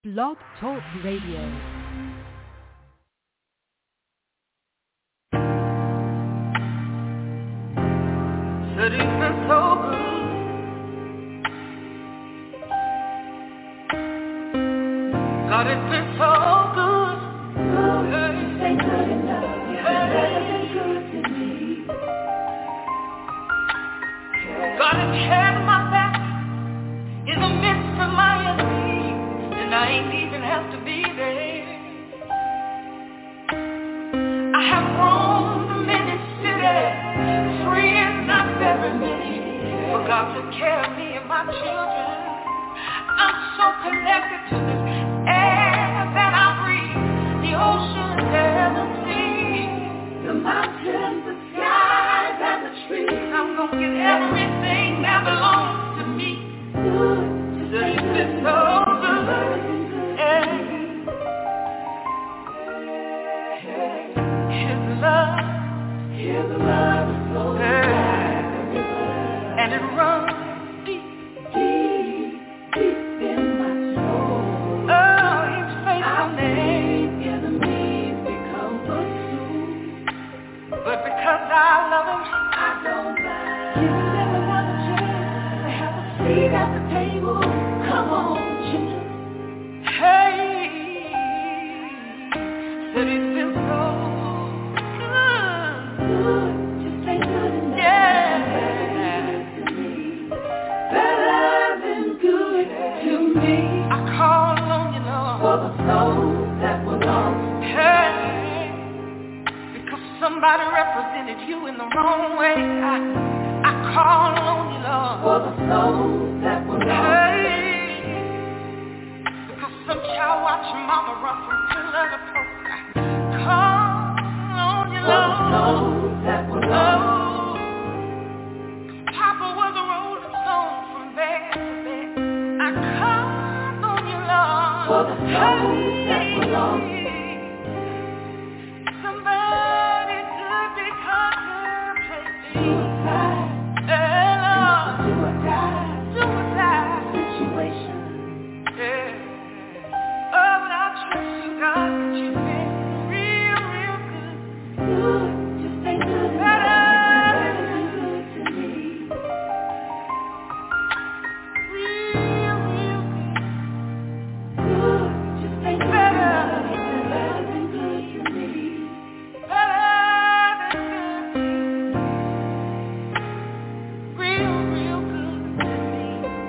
Blog Talk Radio. Said he's been so good. God has been so good. This ain't good enough. You've never been good to me. God has had my back in the midst of my enemies, and I ain't even have to be there. I have roamed many cities, free and not very many, for God took care of me and my children. I'm so connected to this air that I breathe, the oceans and the sea, The mountains, the skies, and the trees. I'm gonna get everything that belongs to me. Good, just ain't It's good been so enough. good. Yeah. His love, His love is so and it runs deep. deep, deep in my soul. Oh, His I've faithfulness. seen enemies become footstools. But because I love Him, I don't mind giving them another chance to have a seat at the table. Come on, children. hey, that He's been so good. Good, just ain't good enough. Yeah. Better than good to me. I call on You, For Lord. the souls that were lost. Hey, because somebody represented You in the wrong way. I call on You, For Lord. the souls that were lost. Hey, because some child watched mama run from pillar to post. I call on You, For the Lord. souls that were lost. Oh, Papa was a rolling stone from bed to bed. I call on You, Lord. For the souls that were lost. Somebody could be contemplating. Suicide. Hey, Lord. Do or die Suicide. situation. Yeah. Oh, but I trust You, God, that You've been real, real good. Good, just ain't good enough. Better Better than good to me. Real, real good. Good, just ain't good Better. enough. Better than good to me. Better than good. Real, real good to me.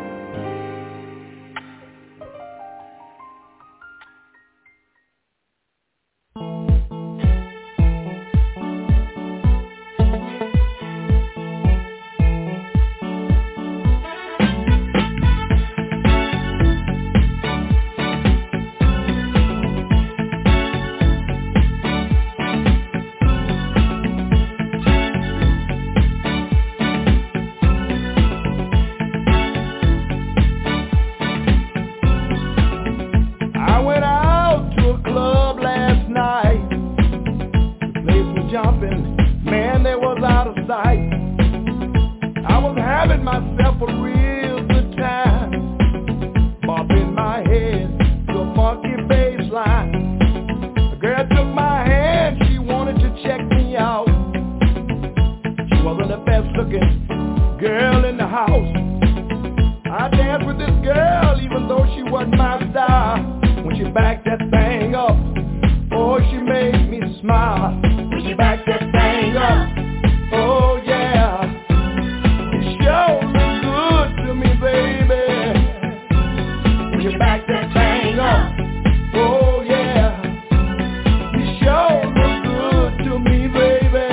I went out to a club last night. The place was jumping, man, they was out of sight. I was having myself a real good time, bopping my head to a funky bass line. A girl took my hand, she wanted to check me out. She wasn't the best looking girl in the house. I danced with this girl even though she wasn't my style. When she backed that thing up, oh, she made me smile. When she backed that thing up, oh yeah, it sure looked good to me, baby. When she backed that thing up, oh yeah, it sure looked good to me, baby.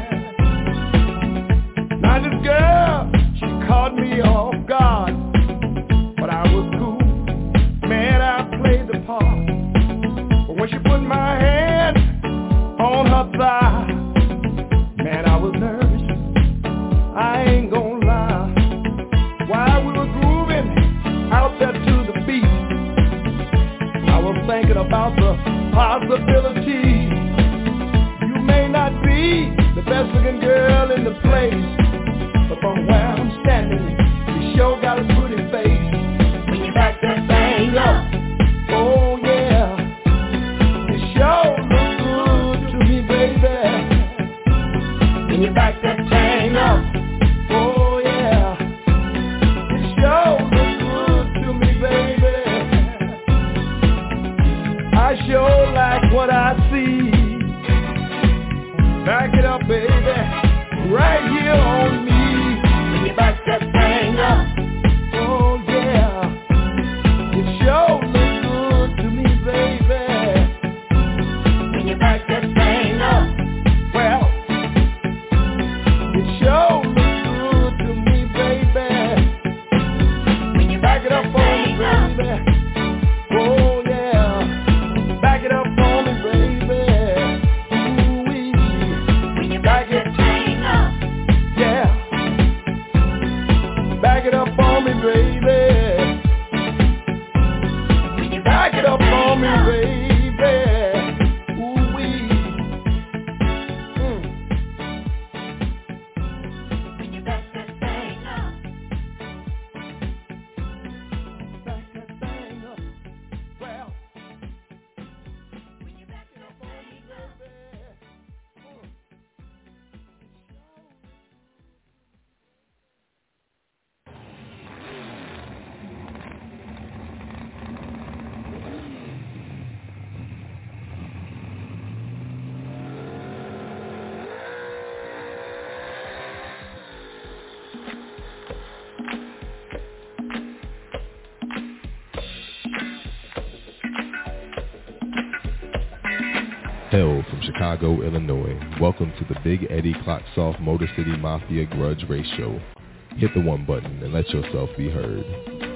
Now this girl, she caught me off guard, but I was cool. Man, I played the part. But when she put my hand on her thigh, man, I was nervous. I ain't gonna lie. While we were grooving out there to the beat, I was thinking about the possibility. You may not be the best looking girl in the place, but from where I'm standing, you sure got a pretty face. When you back that thing up, oh sure like what I see. Back it up, baby, right here on me. When you back that thing up, oh yeah, it sure looks good to me, baby. When you back that thing up, well, it sure looks good to me, baby. When you back it up on me, baby. Oh yeah, back it up on me, baby. Ooh-wee. When you back it up, yeah. Back it up on me, baby. When you back it up on me, baby. Ooh-wee. When you back that thing up. Back that thing up. Well, when you back it up on me, baby. Hail from Chicago, Illinois. Welcome to the Big Eddie Clocksoft Motor City Mafia Grudge Race Show. Hit the one button and let yourself be heard.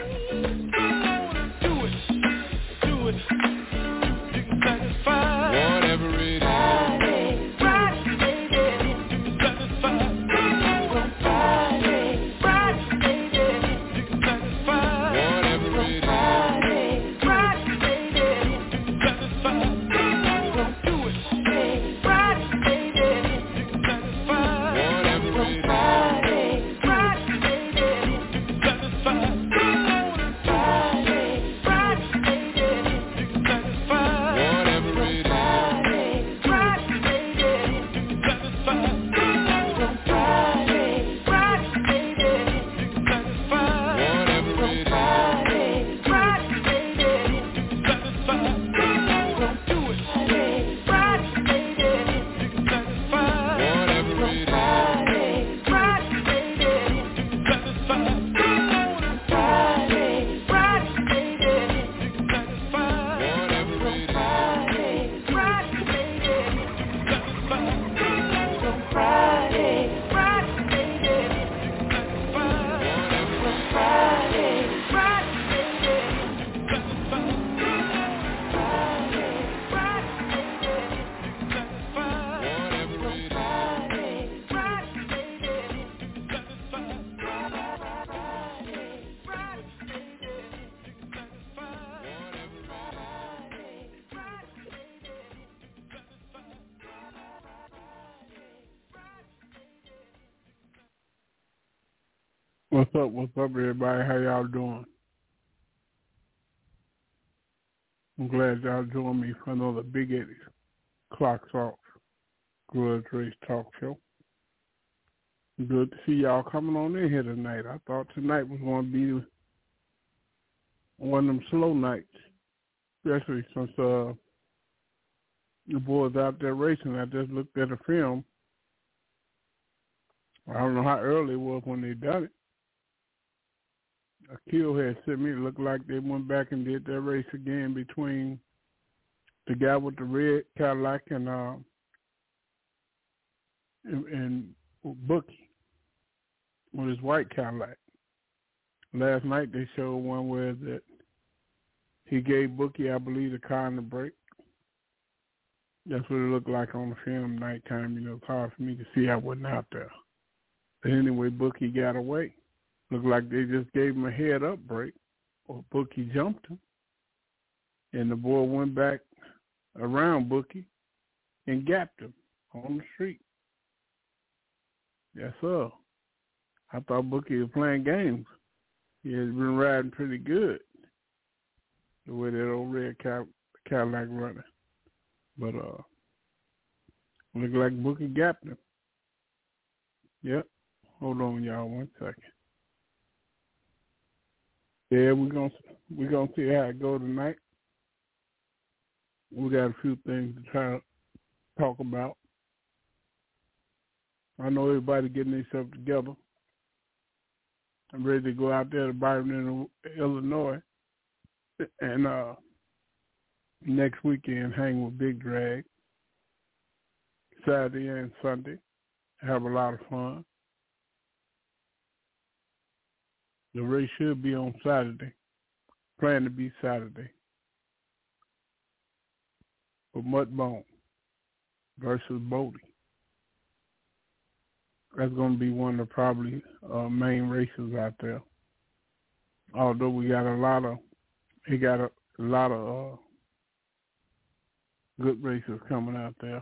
What's up, everybody? How y'all doing? I'm glad y'all joined me for another Big Eddie's Clocks Off Grudge Race Talk Show. Good to see y'all coming on in here tonight. I thought tonight was going to be one of them slow nights, especially since the boys out there racing. I just looked at a film. I don't know how early it was when they done it. Akil had sent me, it looked like they went back and did their race again between the guy with the red Cadillac and Bookie with his white Cadillac. Last night they showed one where that he gave Bookie, I believe, the car and the brake. That's what it looked like on the film nighttime. You know, it's hard for me to see. I wasn't out there. But anyway, Bookie got away. Looked like they just gave him a head-up break, or Bookie jumped him. And the boy went back around Bookie and gapped him on the street. Yes, sir. I thought Bookie was playing games. He has been riding pretty good, the way that old red Cadillac running. But looked like Bookie gapped him. Yep. Hold on, y'all, 1 second. Yeah, we're gonna see how it go tonight. we got a few things to try to talk about. I know everybody getting themselves together. I'm ready to go out there to Byron, Illinois, and next weekend hang with Big Drag, Saturday and Sunday. Have a lot of fun. The race should be on Saturday. Plan to be Saturday. For Mudbone versus Bodie. That's going to be one of the probably main races out there. Although he got a lot of good races coming out there.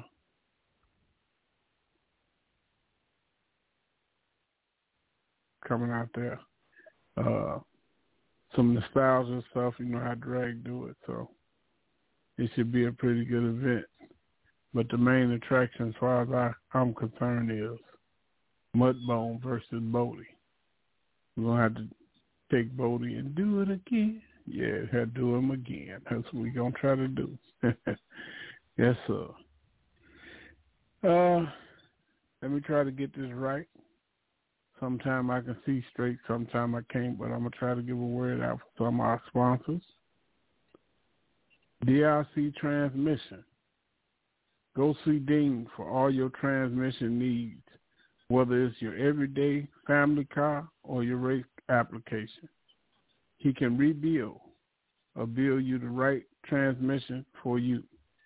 Some nostalgia stuff, you know how Drag do it, so it should be a pretty good event. But the main attraction, as far as I'm concerned, is Mudbone versus Bodie. We're going to have to take Bodie and do it again. Yeah, have to do him again. That's what we're going to try to do. Yes, sir. Let me try to get this right. Sometime I can see straight, sometime I can't, but I'm going to try to give a word out for some of our sponsors. DRC Transmission. Go see Dean for all your transmission needs, whether it's your everyday family car or your race application. He can rebuild or build you the right transmission for you.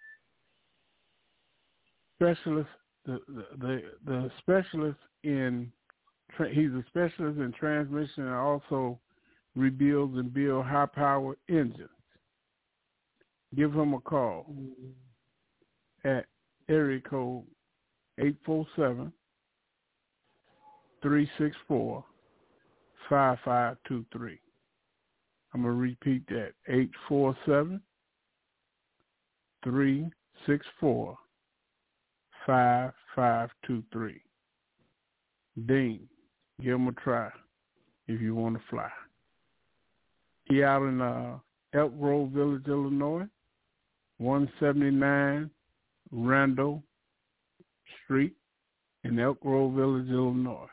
Specialist, the specialist in he's a specialist in transmission and also rebuilds and builds high-power engines. Give him a call at area code 847-364-5523. I'm going to repeat that, 847-364-5523. Dean, give him a try if you want to fly. He out in Elk Grove Village, Illinois, 179 Randall Street in Elk Grove Village, Illinois.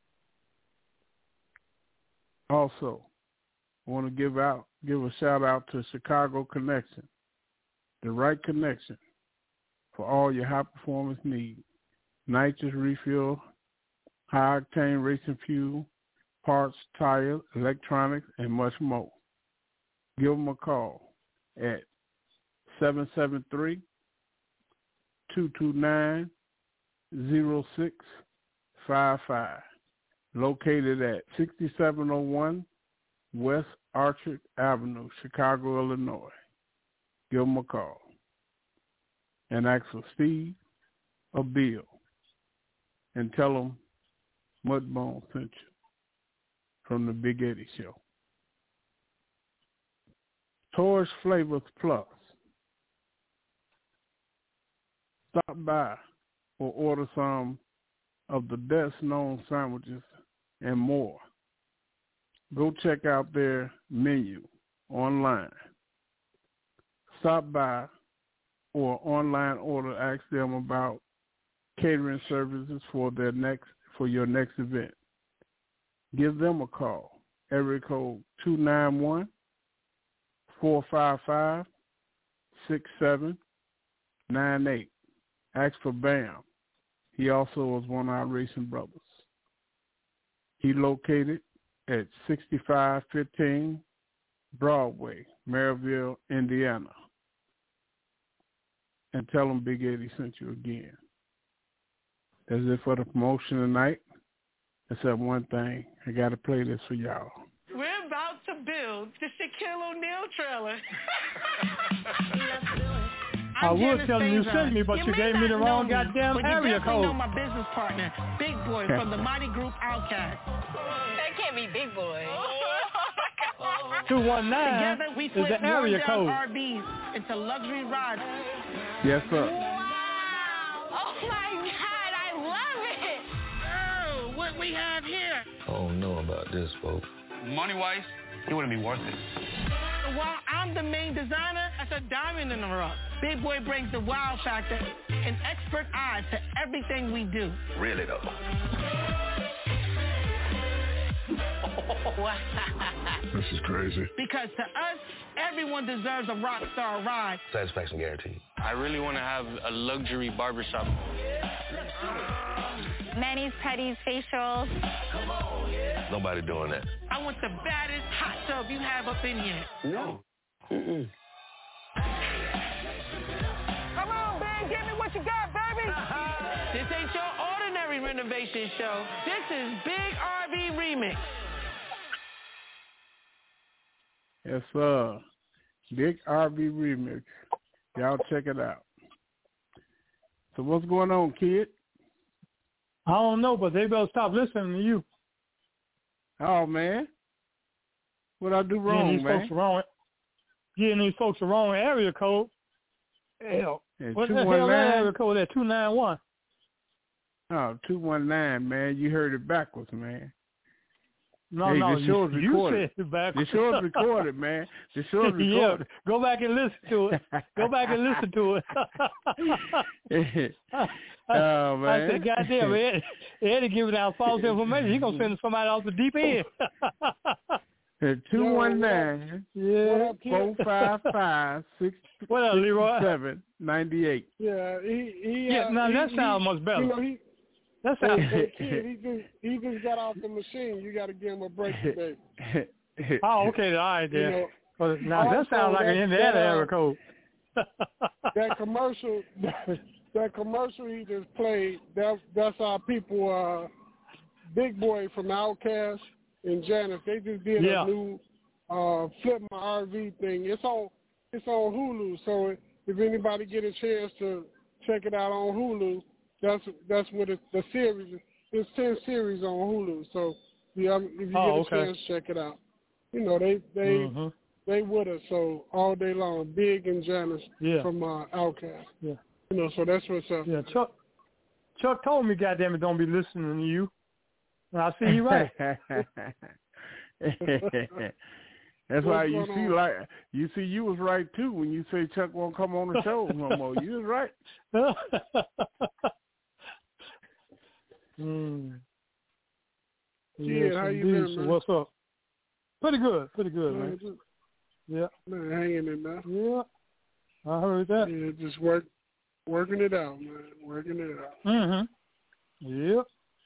Also, I want to give a shout out to Chicago Connection, the right connection for all your high performance needs. Nitrous refill, high octane racing fuel, parts, tires, electronics, and much more. Give them a call at 773-229-0655, located at 6701 West Archer Avenue, Chicago, Illinois. Give them a call and ask for Steve or Bill and tell them Mudbone sent you from the Big Eddie Show. Torch Flavors Plus. Stop by or order some of the best-known sandwiches and more. Go check out their menu online. Stop by or online order, ask them about catering services for your next event. Give them a call. Area code 291-455-6798. Ask for Bam. He also is one of our racing brothers. He located at 6515 Broadway, Maryville, Indiana. And tell him Big Eddie sent you again. That's it for the promotion tonight. Except one thing, I got to play this for y'all. We're about to build the Shaquille O'Neal trailer. I would tell you sent me, but you gave me the wrong goddamn area code. You know my business partner, Big Boy from the mighty group Outkast. That can't be Big Boy. 219 Together, we is flip the area code. RVs into luxury rides. Yes, sir. Wow! Oh my God, I love it! Oh, what we have here. I don't know about this, folks. Money-wise, it wouldn't be worth it. While I'm the main designer, that's a diamond in the rough. Big Boy brings the wow factor and expert eye to everything we do. Really, though? This is crazy. Because to us, everyone deserves a rock star ride. Satisfaction guaranteed. I really want to have a luxury barbershop. Manis, pedis, facials. Nobody doing that. I want the baddest hot tub you have up in here. No. Come on, man, give me what you got, baby. This ain't your ordinary renovation show. This is Big RV Remix. Yes, sir. Big RV Remix. Y'all check it out. So what's going on, kid? I don't know, but they better stop listening to you. Oh, man. What I do wrong, man? Getting these folks the wrong area code. Hell. And what the hell that area code at 291? Oh, 219, man. You heard it backwards, man. No, the show's recorded. You said it backwards. The show's recorded, man. The show's recorded. Yeah, go back and listen to it. Go back and listen to it. Oh, man. I said, goddamn, Eddie giving out false information. He's going to send somebody off the deep end. 219 455 6798. Yeah, now that sounds much better. You know, that sounds. He just got off the machine. You got to give him a break today. Oh, okay, all right, then. You know, now that sounds like an Indiana area code. That commercial he just played. That's our people. Big Boy from Outkast and Janice. They just did a new Flip My RV thing. It's on Hulu. So if anybody get a chance to check it out on Hulu, that's what the series is. It's 10 series on Hulu. So if you get a chance, check it out. You know they with us so all day long. Big and Janice from Outkast. Yeah. You know, so that's what's up. Yeah, Chuck told me, goddamn it, don't be listening to you. And I see you right. That's why you see you was right too when you say Chuck won't come on the show no more. You was right. Yeah, how you been, man? What's up? Pretty good, man. Yeah. Man, hanging in there. Yeah. I heard that. Yeah, just working it out, man. Working it out. Mm-hmm. Yep.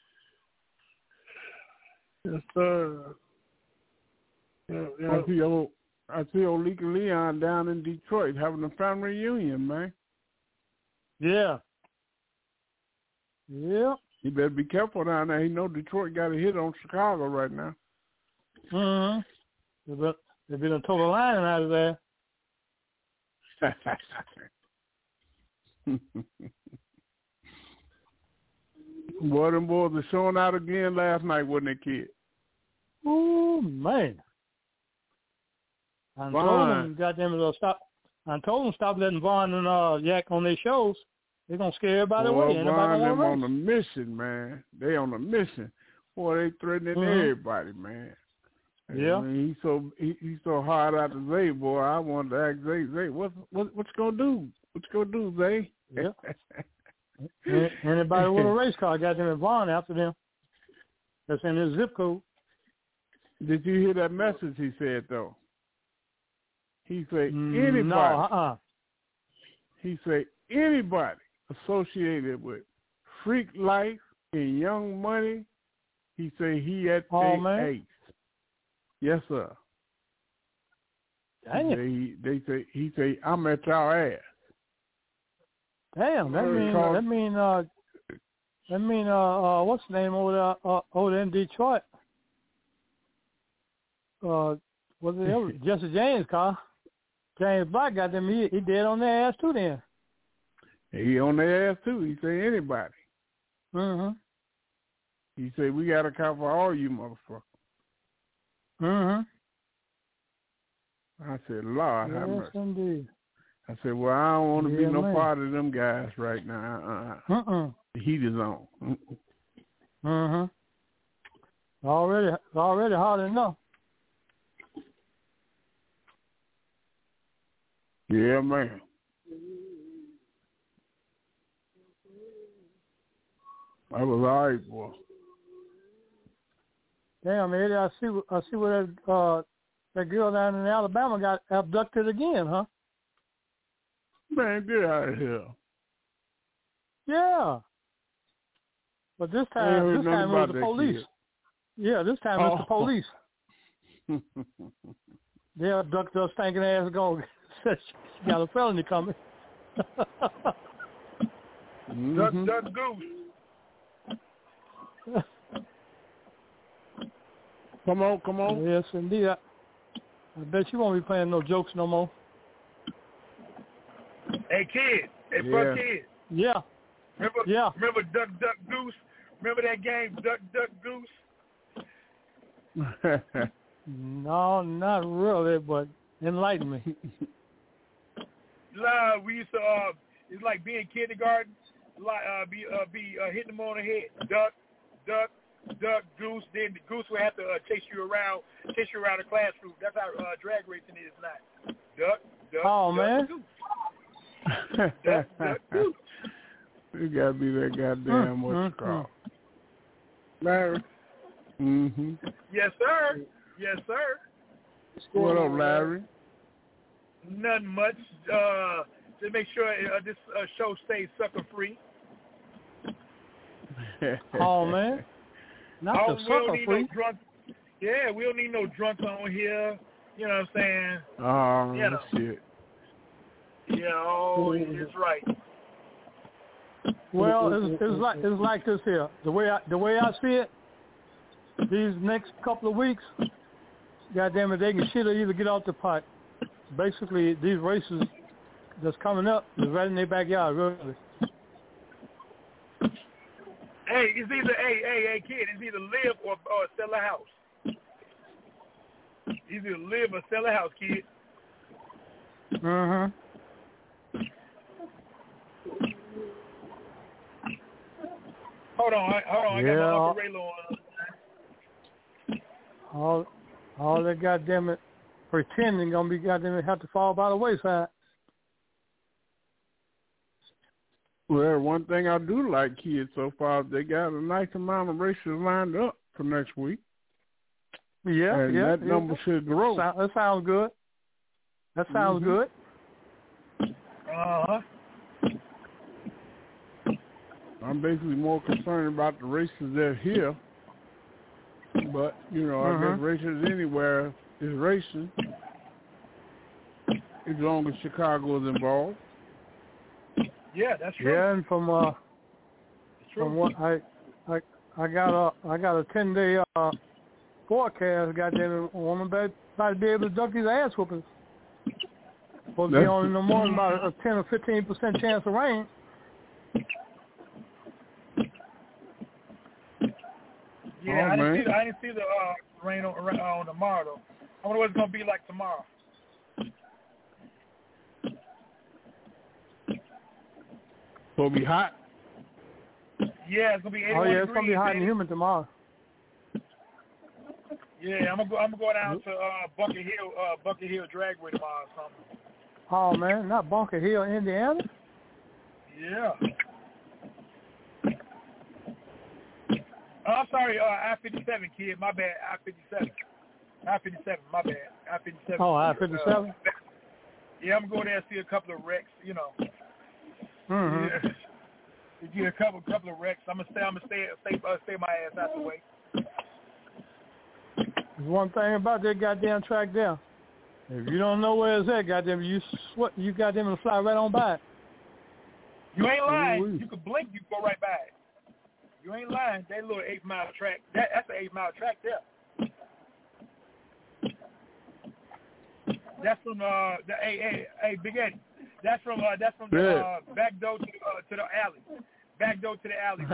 Yes, sir. Yeah. I see old Leaky Leon down in Detroit having a family reunion, man. Yeah. Yeah. You better be careful down there. You know Detroit got a hit on Chicago right now. Mm-hmm. They've been a total line out of there. Boy, them boys were showing out again last night, wasn't it, kid? Oh, man. I told them, goddamn it, stop. I told them stop letting Vaughn and Yak on their shows. They're going to scare everybody away. Vaughn them on a mission, man. They on a mission. Boy, they threatening everybody, man. Yeah. I mean, he's so hard out to Zay, boy. I wanted to ask Zay, what's gonna do? What you gonna do, Zay? Yeah. Anybody with a race car got them in Vaughn after them. That's in his zip code. Did you hear that message he said though? He said anybody. No, He said anybody associated with Freak Life and Young Money. He said he at their ace. Yes, sir. Damn. He say I'm at y'all ass. Damn, that mean what's the name over in Detroit? Was it Jesse James' car? James Black got them. He dead on their ass too. Then he on their ass too. He say anybody. Mhm. He say we got to account for all you motherfuckers. Mhm. I said, Lord, have mercy. Indeed. I said, well, I don't want to be no part of them guys right now. The heat is on. Mhm. Already hot enough. Yeah, man. I was all right, boy. Damn, Eddie, I see where that girl down in Alabama got abducted again, huh? Man, get out of here. Yeah. But this time it was the police. Kid. Yeah, this time it's the police. They abducted her stinking ass going. She got a felony coming. Duck goose. Come on. Yes, indeed. I bet you won't be playing no jokes no more. Hey, kid. Hey, fuck kid. Yeah. Remember Duck Goose? Remember that game, Duck Goose? No, not really, but enlighten me. We used to, it's like being in kindergarten, be hitting them on the head. Duck, goose. Then the goose would have to chase you around the classroom. That's how drag racing is now. Duck, man. goose. Duck, goose. You gotta be that goddamn what's it called? Larry. Mm-hmm. Yes, sir. What up, Larry? Nothing much. To make sure this show stays sucker free. Oh man, not the sucker free. No drunk. Yeah, we don't need no drunk on here. You know what I'm saying? Oh shit. It's right. Well, it's like this here. The way I see it, these next couple of weeks, goddamn it, they can shit or either get out the pot. Basically, these races that's coming up is right in their backyard, really. Hey, it's either kid, it's either live or sell a house. Either live or sell a house, kid. Mm-hmm. Hold on. I got my Uncle Raylo on. All that goddamn it pretending gonna be goddamn it have to fall by the wayside. Well, one thing I do like, kids, so far, they got a nice amount of races lined up for next week. That number should grow. That sounds good. That sounds good. Uh-huh. I'm basically more concerned about the races that are here. But, I guess races anywhere is racing, as long as Chicago is involved. Yeah, that's true. Yeah, and from what I got a 10-day forecast. Goddamn, a woman better to be able to duck these ass whoopings. Supposed to be on in the morning about a 10 or 15% chance of rain. Yeah, I didn't see the rain on tomorrow though. I wonder what it's gonna be like tomorrow. Gonna be hot. Yeah, it's gonna be 81 it's degrees, gonna be hot and humid tomorrow. Yeah, I'm gonna go down to Bunker Hill Dragway tomorrow or something. Oh man, not Bunker Hill, Indiana. Yeah. I'm sorry, I-57, kid. My bad, I-57. I-57, my bad. I-57. Oh, I-57? Yeah, I'm going there and see a couple of wrecks, Mm-hmm. Yeah. Get a couple of wrecks. I'm gonna stay my ass out the way. There's one thing about that goddamn track there. If you don't know where it's at, goddamn, you goddamn will fly right on by it. You ain't lying. You can blink, you go right by it. You ain't lying. That little 8-mile track, that's an 8-mile track there. That's from hey Big Eddie. That's from the back door to the alley. Back door to the alley.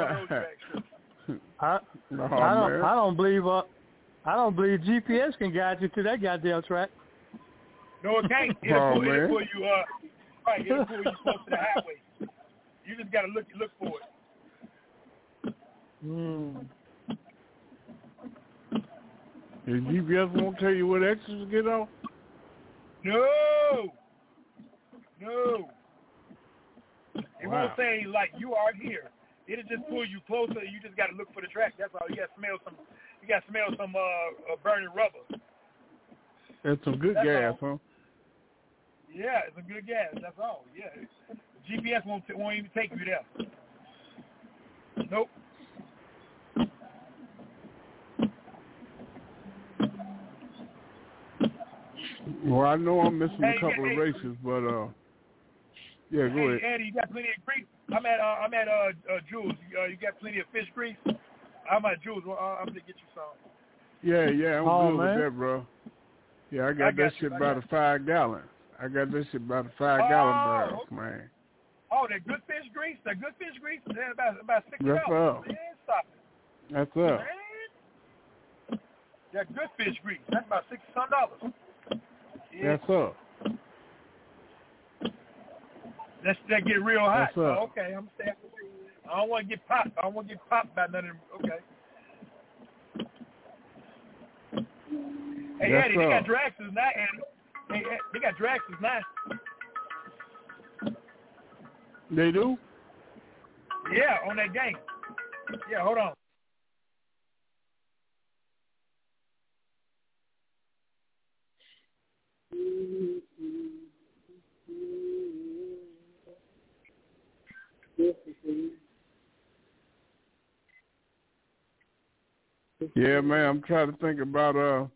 I don't believe GPS can guide you to that goddamn track. No, it can't. It'll pull you close to the highway. You just gotta look for it. Your GPS won't tell you what exits to get off? No. It won't say, like, you are here. It'll just pull you closer. You just got to look for the track. That's all. You got to smell some. You got to smell some burning rubber. That's some good gas, huh? Yeah, it's a good gas. That's all. Yeah, GPS won't even take you there. Nope. Well, I know I'm missing a couple of races, but yeah, go ahead. Eddie, you got plenty of grease. I'm at Jules. You got plenty of fish grease. I'm at Jules. I'm gonna get you some. Yeah, I'm good with that, bro. Yeah, I got that shit by the 5 gallon. I got that shit by the 5 gallon barrels, man. Oh, that good fish grease. That good fish grease. They're about $60. That's up. Man, stop it. That's up. Man. That good fish grease. That's about $60. Yeah. That's up. That get real hot. That's up. Oh, okay, I'm staying. I don't want to get popped. I don't want to get popped by none of them. Okay. Hey, Eddie, they got Draxes now, Eddie. Hey, they got Draxes now. They do? Yeah, on that game. Yeah, hold on. Yeah, man, I'm trying to think about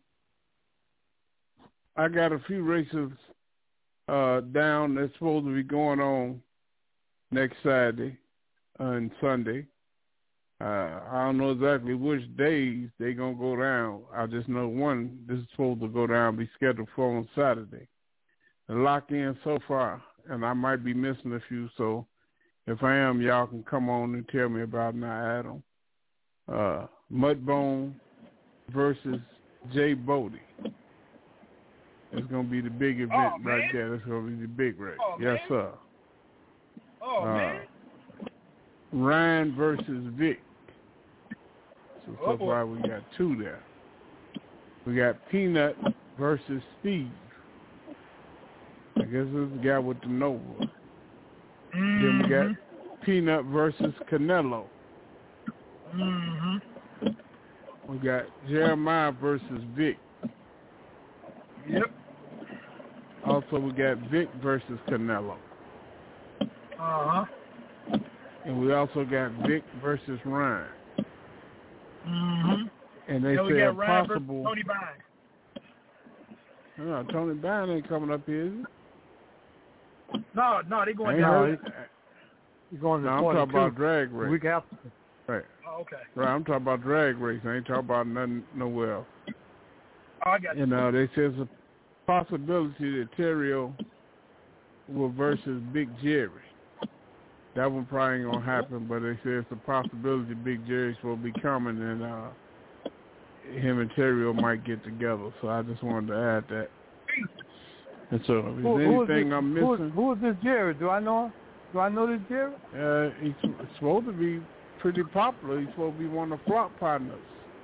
I got a few races down that's supposed to be going on next Saturday and Sunday. I don't know exactly which days they're going to go down. I just know one this is supposed to go down, be scheduled for on Saturday. The lock in so far, and I might be missing a few, so if I am, y'all can come on and tell me about it and I add them. Mudbone versus Jay Bodie. It's going to be the big event right there. That's going to be the big race. Yes, sir. Oh, man. Ryan versus Vic. So far we got 2 there. We got Peanut versus Steve. I guess this is the guy with the Nova. Then we got Peanut versus Canelo. Mm-hmm. We got Jeremiah versus Vic. Yep. Also, we got Vic versus Canelo. Uh-huh. And we also got Vic versus Ryan. Mm-hmm. And they say a possible... Tony Bine. No, Tony Bine ain't coming up here, is he? No, they going down. He's going to I'm talking about drag race. Week after. Right. Oh, okay. Right, I'm talking about drag race. I ain't talking about nothing nowhere else. Oh, I got you. And they say there's a possibility that Terrio will versus Big Jerry. That one probably ain't gonna happen, but they say it's a possibility Big Jerry's will be coming, and him and Terrio might get together. So I just wanted to add that. And so, if there's anything I'm missing, who is this Jerry? Do I know him? Do I know this Jerry? He's supposed to be pretty popular. He's supposed to be one of the flop partners.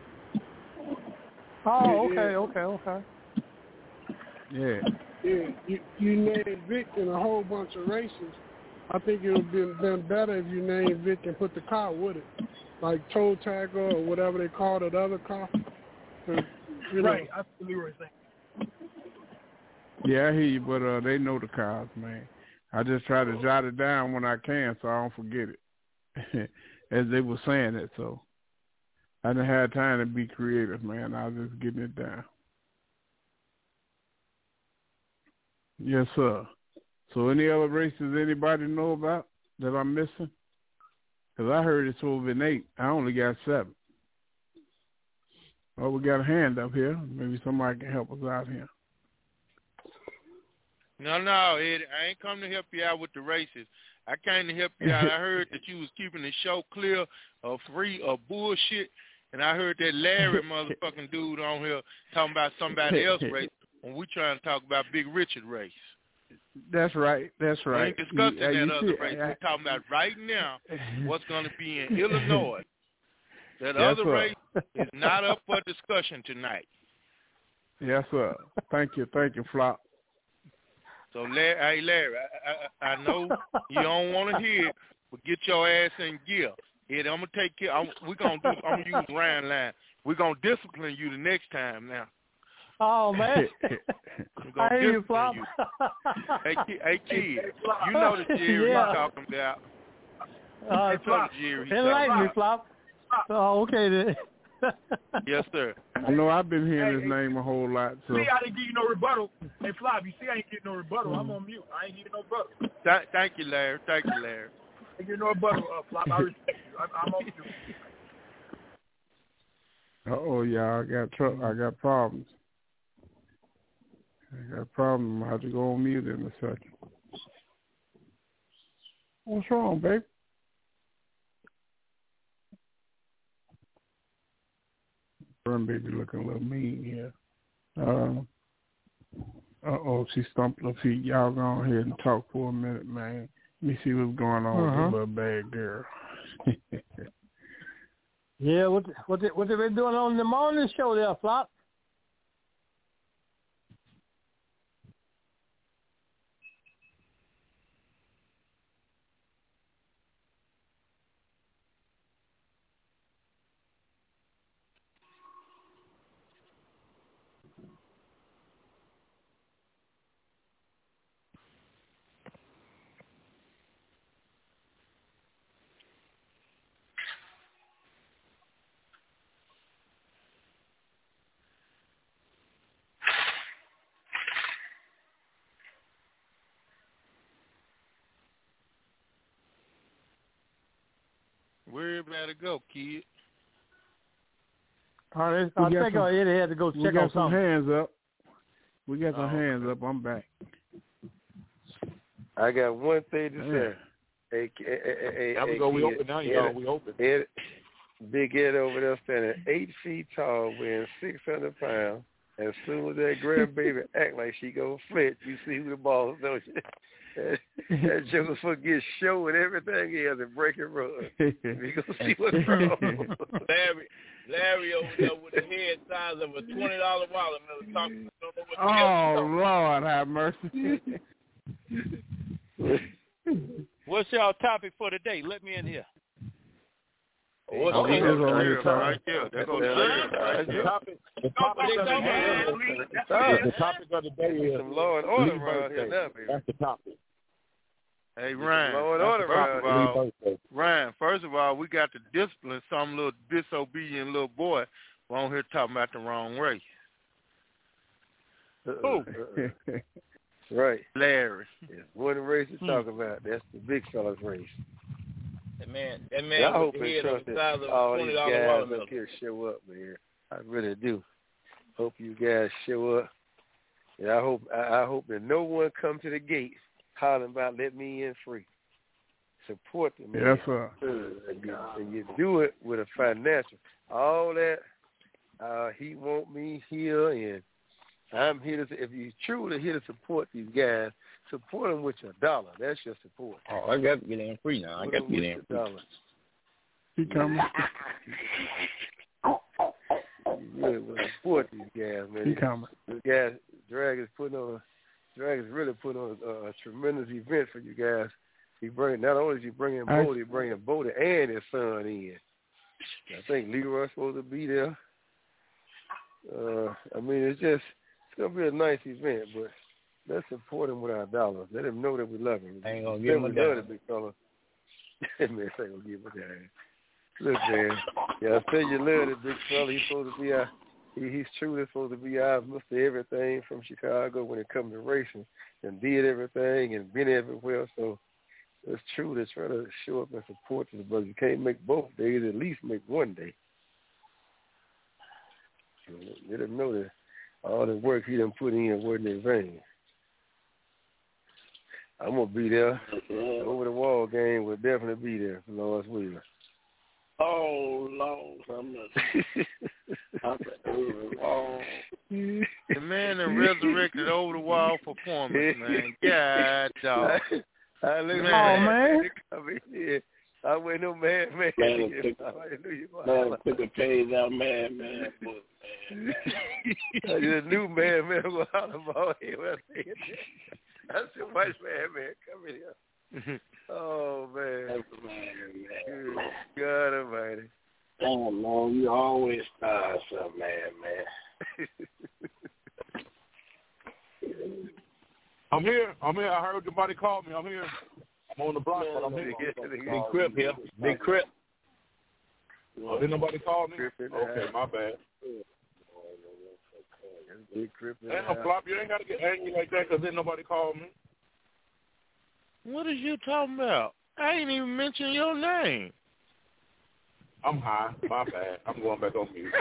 Oh, okay. Yeah. Yeah, you named Vic in a whole bunch of races. I think it would have been better if you named Vic and put the car with it, like toe tagger or whatever they call that other car. Right, I see what you're saying. Yeah, I hear you, but they know the cars, man. I just try to jot it down when I can so I don't forget it, as they were saying it. So I didn't have time to be creative, man. I was just getting it down. Yes, sir. So any other races anybody know about that I'm missing? Because I heard it's over in 8. I only got 7. Well, we got a hand up here. Maybe somebody can help us out here. No, Eddie, I ain't come to help you out with the races. I came to help you out. I heard that you was keeping the show clear of free of bullshit, and I heard that Larry motherfucking dude on here talking about somebody else race when we trying to talk about Big Richard race. That's right. We ain't discussing that other race. We're talking about right now what's going to be in Illinois. That other race is not up for discussion tonight. Yes, sir. Thank you, Flop. So, Larry, I know you don't want to hear it, but get your ass in gear. I'm gonna take care. I'm gonna use Ryan line. We're gonna discipline you the next time now. Oh man, I hear you, Flop. Hey kid, you know the Jerry I'm talking about. Enlighten me, Flop. Oh, okay then. Yes, sir. I know I've been hearing his name a whole lot. So. See, I didn't give you no rebuttal. Hey, Flop, you see I ain't getting no rebuttal. I'm on mute. I ain't getting no rebuttal. Thank you, Larry. I ain't getting no rebuttal, Flop. I respect you. I'm on mute. Uh-oh, y'all. I got problems. I have to go on mute in a second. What's wrong, babe? Burn baby looking a little mean here. She stumped her feet. Y'all go ahead and talk for a minute, man. Let me see what's going on with the little bad girl. Yeah, what they been doing on the morning show there, Flop? Where everybody go, kid? I think Eddie had to go check on something. Hands up. We got some hands up. I'm back. I got one thing to say. We open now, y'all. We open. Big Ed over there standing 8 feet tall, weighing 600 pounds. As soon as that grandbaby act like she gonna flinch, you see who the ball is, don't you? That joker forget show and everything else and break and run. You gonna see what's wrong. Larry over there with the head size of a $20 watermelon talking. Oh Lord, have mercy. What's y'all topic for today? Let me in here. The topic of the day is some law and order around here now, baby. That's the topic. Hey, Ryan. Ryan, first of all, we got to discipline some little disobedient little boy on here talking about the wrong race. Right. Larry. Yeah. What the race you talking about? That's the big fella's race. That man with the head on the size of a $20 watermelon. Here show up, man. I really do. Hope you guys show up. And I hope that no one come to the gate hollering about let me in free. Support them. Yes, sir. And you do it with a financial. All that he want me here, and I'm here to. If you truly here to support these guys, support them with your $1. That's your support. Oh, I got to get in free now. I got to get in free. He coming. You really want to support these guys, man. He coming. These guys, Drag is really put on a tremendous event for you guys. Not only is he bringing Bodie, he's bringing Bodie and his son in. I think Leroy's supposed to be there. I mean, it's gonna be a nice event, but let's support him with our $. Let him know that we love him. I ain't gonna give him a $. Big fella. Man, ain't gonna give him a $. Look, man. Yeah, I tell you, love that big fella. He's supposed to be he's truly supposed to be our Mr. Everything from Chicago when it comes to racing, and did everything and been everywhere. So it's true to try to show up and support this, but you can't make both days. At least make one day. So let him know that all the work he done put in wasn't in vain. I'm gonna be there. Over the wall game will definitely be there for Lord's will. Oh Lord, the man that resurrected over the wall performance, man. God, dog. Man. I went no man. Took a page out, man. I just knew man was out of all here. I said, watch man, come in here. Oh man. God almighty. Damn, man, you always start something, man. I'm here. I heard somebody call me. I'm here. I'm on the block, but I'm here. Big Crip here. Big Crip. Oh, didn't nobody call me? Okay, my bad. Big Crip. Ain't no flop. You ain't got to get angry like that because didn't nobody call me. What is you talking about? I ain't even mentioned your name. I'm high. My bad. I'm going back on mute.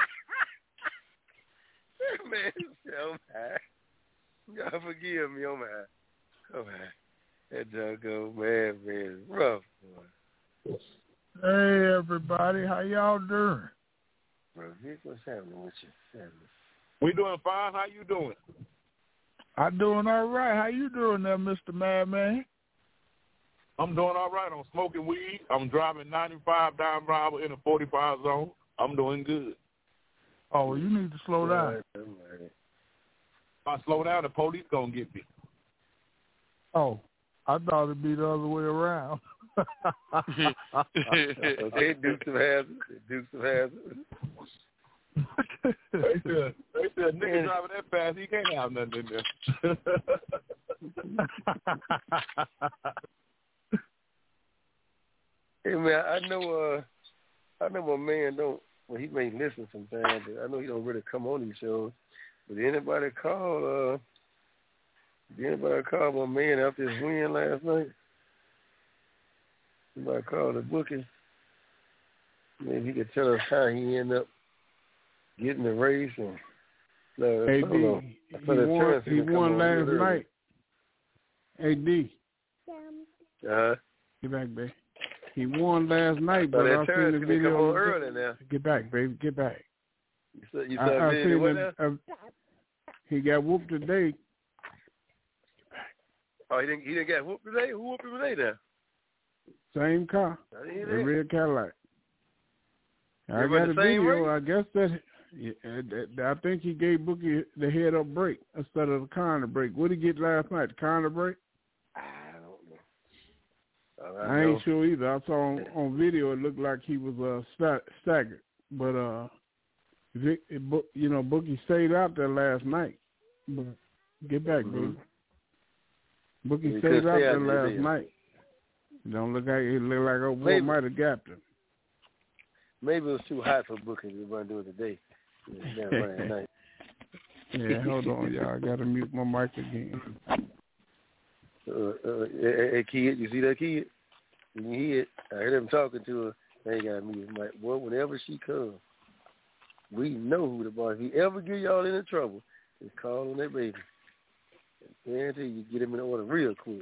Man, I'm high. God forgive me, I'm high. I'm high. That doggone man is rough, boy. Hey, everybody. How y'all doing? Bro, Vic, what's happening with you? We doing fine. How you doing? I'm doing all right. How you doing there, Mr. Madman? I'm doing all right. I'm smoking weed. I'm driving 95 down the highway in a 45 zone. I'm doing good. Oh, you need to slow down. If I slow down, the police gonna get me. Oh, I thought it'd be the other way around. Okay, Dukes of Hazzard. They said nigga driving that fast, he can't have nothing in there. Hey man, I know my man don't. Well, he may listen sometimes, but I know he don't really come on these shows. But anybody call my man after his win last night? Somebody called the booking. Maybe he could tell us how he ended up getting the race and. Hey, D, he won last night. Hey, D. Get back, baby. He won last night, but I seen the video. Come on early now. Get back, baby. Get back. You saw video what now? He got whooped today. Oh, he didn't get whooped today? Who whooped him today then? Same car. The red Cadillac. I got a video. I guess that I think he gave Bookie the head up brake instead of the corner brake. What did he get last night? The corner brake? I don't know. I ain't sure either. I saw on video it looked like he was staggered, but Bookie stayed out there last night. But get back, baby. Bookie stayed out there last night. It don't look like it looked like old boy might have gapped him. Maybe it was too hot for Bookie to run do it today. At night. Yeah, hold on, y'all. I gotta mute my mic again. Hey, kid, you see that kid? You can hear it. I heard him talking to her. They got me. I'm like, well, whenever she comes, we know who the boy. If he ever get y'all into trouble, just call on that baby. I guarantee you get him in order real quick.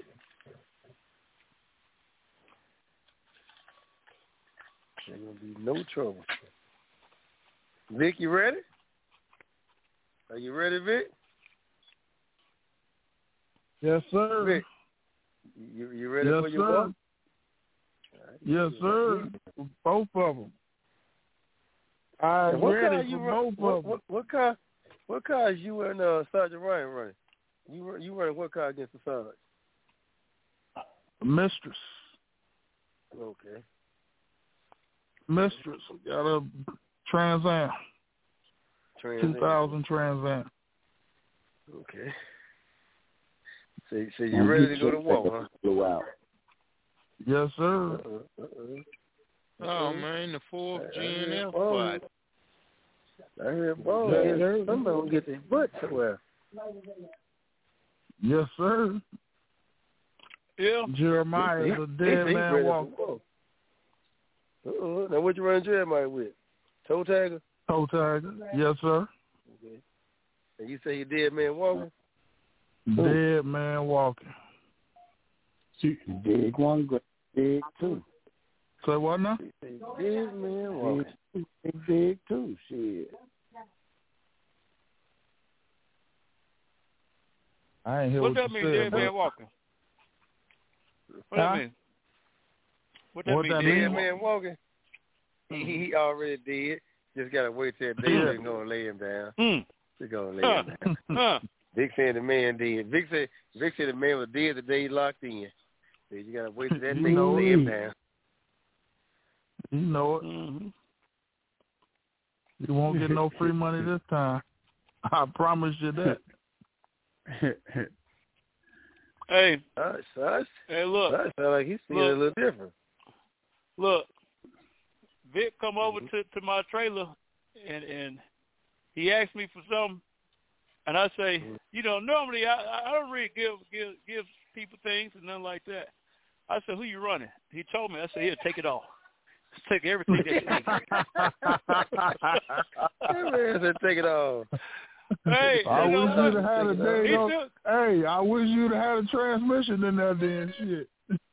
There's gonna be no trouble. Vic, you ready? Are you ready, Vic? Yes, sir. Vic, you ready for your walk? Yes, sir. Both of them. I'm ready for both of them. What car is you and Sergeant Ryan running? You running what car against the Sergeant? Mistress. Okay. Mistress. Got a Trans Am. 2000 Trans Am. Okay. So you ready to go to war, huh? Blew out. Yes, sir. Oh, man, the 4th GNF fight. I heard ball. Somebody will get their butt somewhere. Yes, sir. Yeah. Jeremiah is a dead man walking. Now what you running Jeremiah with? Toe tagger? Toe tagger. Yes, sir. Okay. And you say you dead man walking? Dead man walking. Big one, big two. Say what now? Dead man walking. Big two, shit. I ain't hear what that mean, dead man walking? What that mean? What that mean, dead man walking? He already dead. Just gotta wait till they're gonna lay him down. They're gonna lay him down. Vic said the man dead. Vic said the man was dead the day he locked in. So you gotta wait till that day to lay him down. You know it. Mm-hmm. You won't get no free money this time. I promise you that. Hey, hey, look. That sounds like he's seeing it a little different. Look, Vic come over to my trailer, and he asked me for something, and I say, normally I don't really give people things and nothing like that. I said, who you running? He told me. I said, here, take it all. Take everything that you need. That man said, take it all. Hey, I wish you'd have had a day. Hey, I wish you'd have had a transmission in there then. Shit.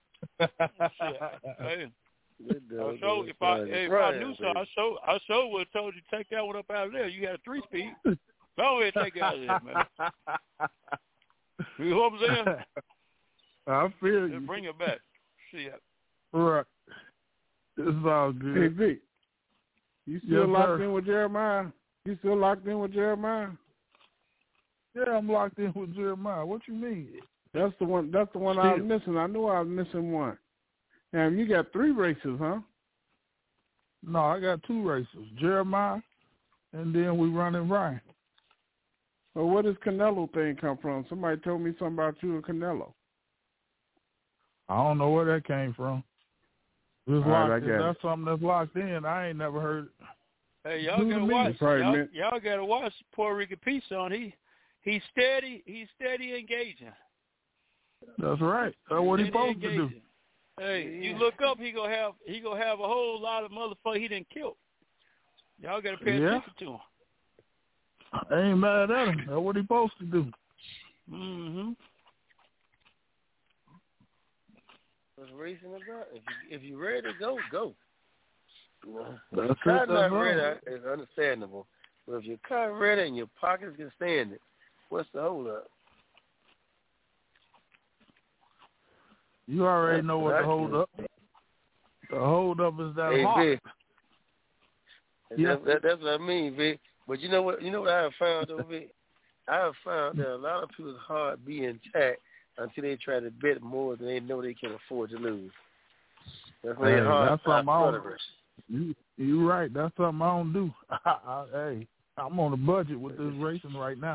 Hey. If I knew so, I sure would have told you to take that one up out of there. You got a 3-speed. Go ahead and take it out of there, man. You know what I'm saying? I feel you. Bring it back. See ya. Right. It's all good. Hey, Vic, you still locked in with Jeremiah? You still locked in with Jeremiah? Yeah, I'm locked in with Jeremiah. What you mean? That's the one. I was missing. I knew I was missing one. And you got 3 races, huh? No, I got 2 races. Jeremiah, and then we running Ryan. Well, where does Canelo thing come from? Somebody told me something about you and Canelo. I don't know where that came from. It's locked in. That's something that's locked in. I ain't never heard it. Hey, y'all gotta watch. Y'all gotta watch Puerto Rican Peace on. He's steady. He's steady engaging. That's right. That's what he's supposed to do. Hey, you look up, he gonna have a whole lot of motherfuckers he didn't kill. Y'all gotta pay attention to him. I ain't mad at him. That's what he's supposed to do. Mm-hmm. What's racing about? If you're ready to go, go. That's not ready, it's understandable. But if your car ready and your pockets can stand it, what's the hold up? You already know what the hold up. The hold up is that heart. That's what I mean, Vic. But you know what I have found though, Vic? I have found that a lot of people's heart be intact until they try to bet more than they know they can afford to lose. That's when their heart stops fluttering. You're right. That's something I don't do. Hey, I'm on a budget with this racing right now.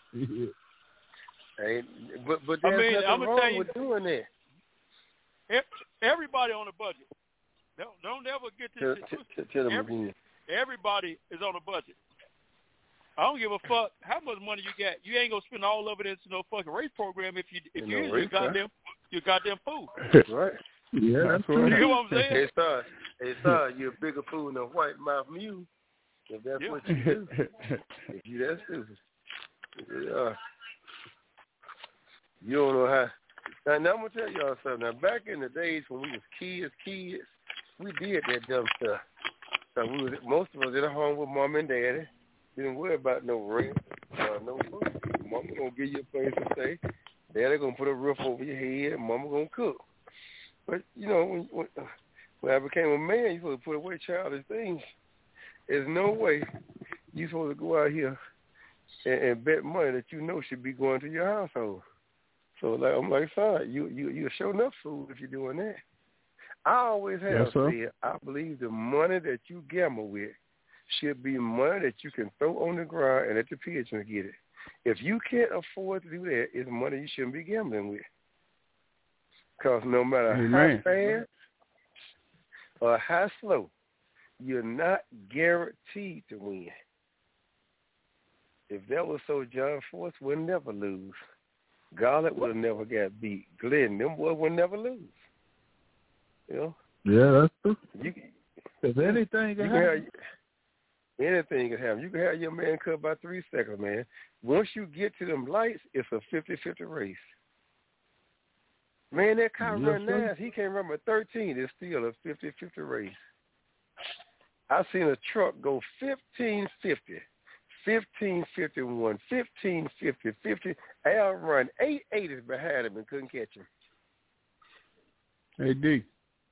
Hey, but there's nothing wrong with doing that. Everybody on a budget. Don't ever get this. Everybody is on a budget. I don't give a fuck how much money you got. You ain't gonna spend all of it into no fucking race program if you you goddamn fool. That's right. Yeah, that's true. You know what I'm saying? Hey, sir, you're a bigger fool than a white mouth mule. If that's what you do, if you that stupid, you don't know how. Now I'm gonna tell y'all something. Now back in the days when we was kids, we did that dumb stuff. So most of us at home with mom and daddy. Didn't worry about no rent, no food. Mama gonna give you a place to stay. Daddy gonna put a roof over your head. And Mama gonna cook. But when I became a man, you supposed to put away childish things. There's no way you supposed to go out here and bet money that you know should be going to your household. So I'm like, son, you're sure enough fool if you're doing that. I always have said I believe the money that you gamble with should be money that you can throw on the ground and let the pigeons get it. If you can't afford to do that, it's money you shouldn't be gambling with. Because no matter how fast or how slow, you're not guaranteed to win. If that was so, John Force would never lose. Garlic would have never got beat. Glenn, them boys would never lose. You know? Yeah, that's true. If anything can happen. Anything can happen. You can have your man cut by 3 seconds, man. Once you get to them lights, it's a 50-50 race. Man, that car run fast. He can't run by 13. It's still a 50-50 race. I seen a truck go 15-50, 15-51, 15-50, 50. Al run 880s behind him and couldn't catch him. Hey, D.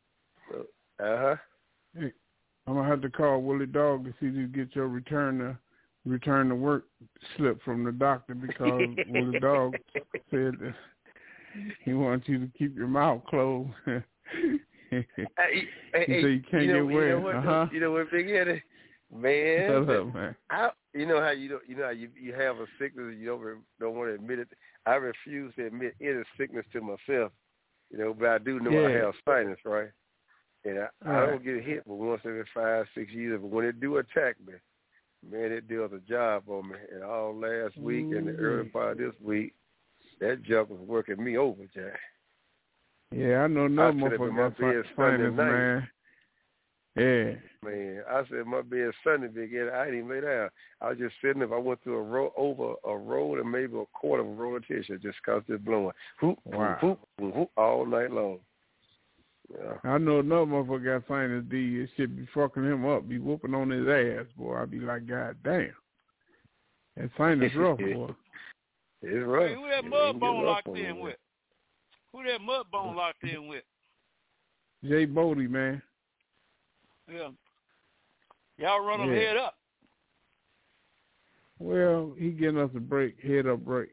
Hey, I'm gonna have to call Willie Dog to see if you get your return to work slip from the doctor because Willie Dog said that he wants you to keep your mouth closed. Hey, you can't get away. You know what, Big Eddie? Man, Shut up, man. You know how you have a sickness and you don't want to admit it. I refuse to admit any sickness to myself, but I do know I have sinus, right? And I don't get hit but once every 5-6 years, but when it do attack me, man, it does a job on me. And all last week and the early part of this week, that junk was working me over, Jack. Yeah, I know no motherfucker got sinus, man. Yeah. Man, I said my bed Sunday, Big Eddie. I didn't even lay down. I was just sitting there. I went through over a roll and maybe a quarter of a roll of tissue just because it's blowing. Whoop, whoop, whoop, whoop, all night long. Yeah. I know no motherfucker got sinus, D. It should be fucking him up, be whooping on his ass, boy. I'd be like, God damn. That sinus rough, boy. It's rough. Hey, who that mud bone locked in with? Who that mud bone locked in with? Jay Bodie, man. Yeah. Y'all run him head up. Well, he getting us a break, head up break.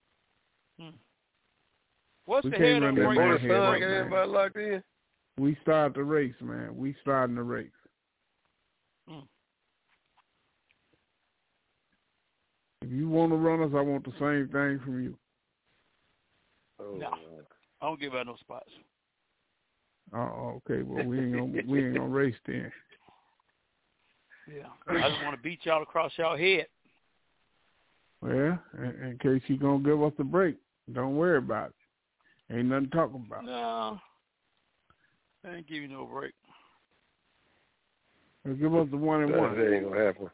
What's we the head up break? Everybody locked in? We start the race, man. We starting the race. If you want to run us, I want the same thing from you. No, I don't give out no spots. Oh, okay. Well, we ain't gonna race then. Yeah, I just want to beat y'all across y'all head. Well, in case you gonna give us a break, don't worry about it. Ain't nothing to talk about. No, I ain't give you no break. Well, give us the 1-1. That ain't gonna happen.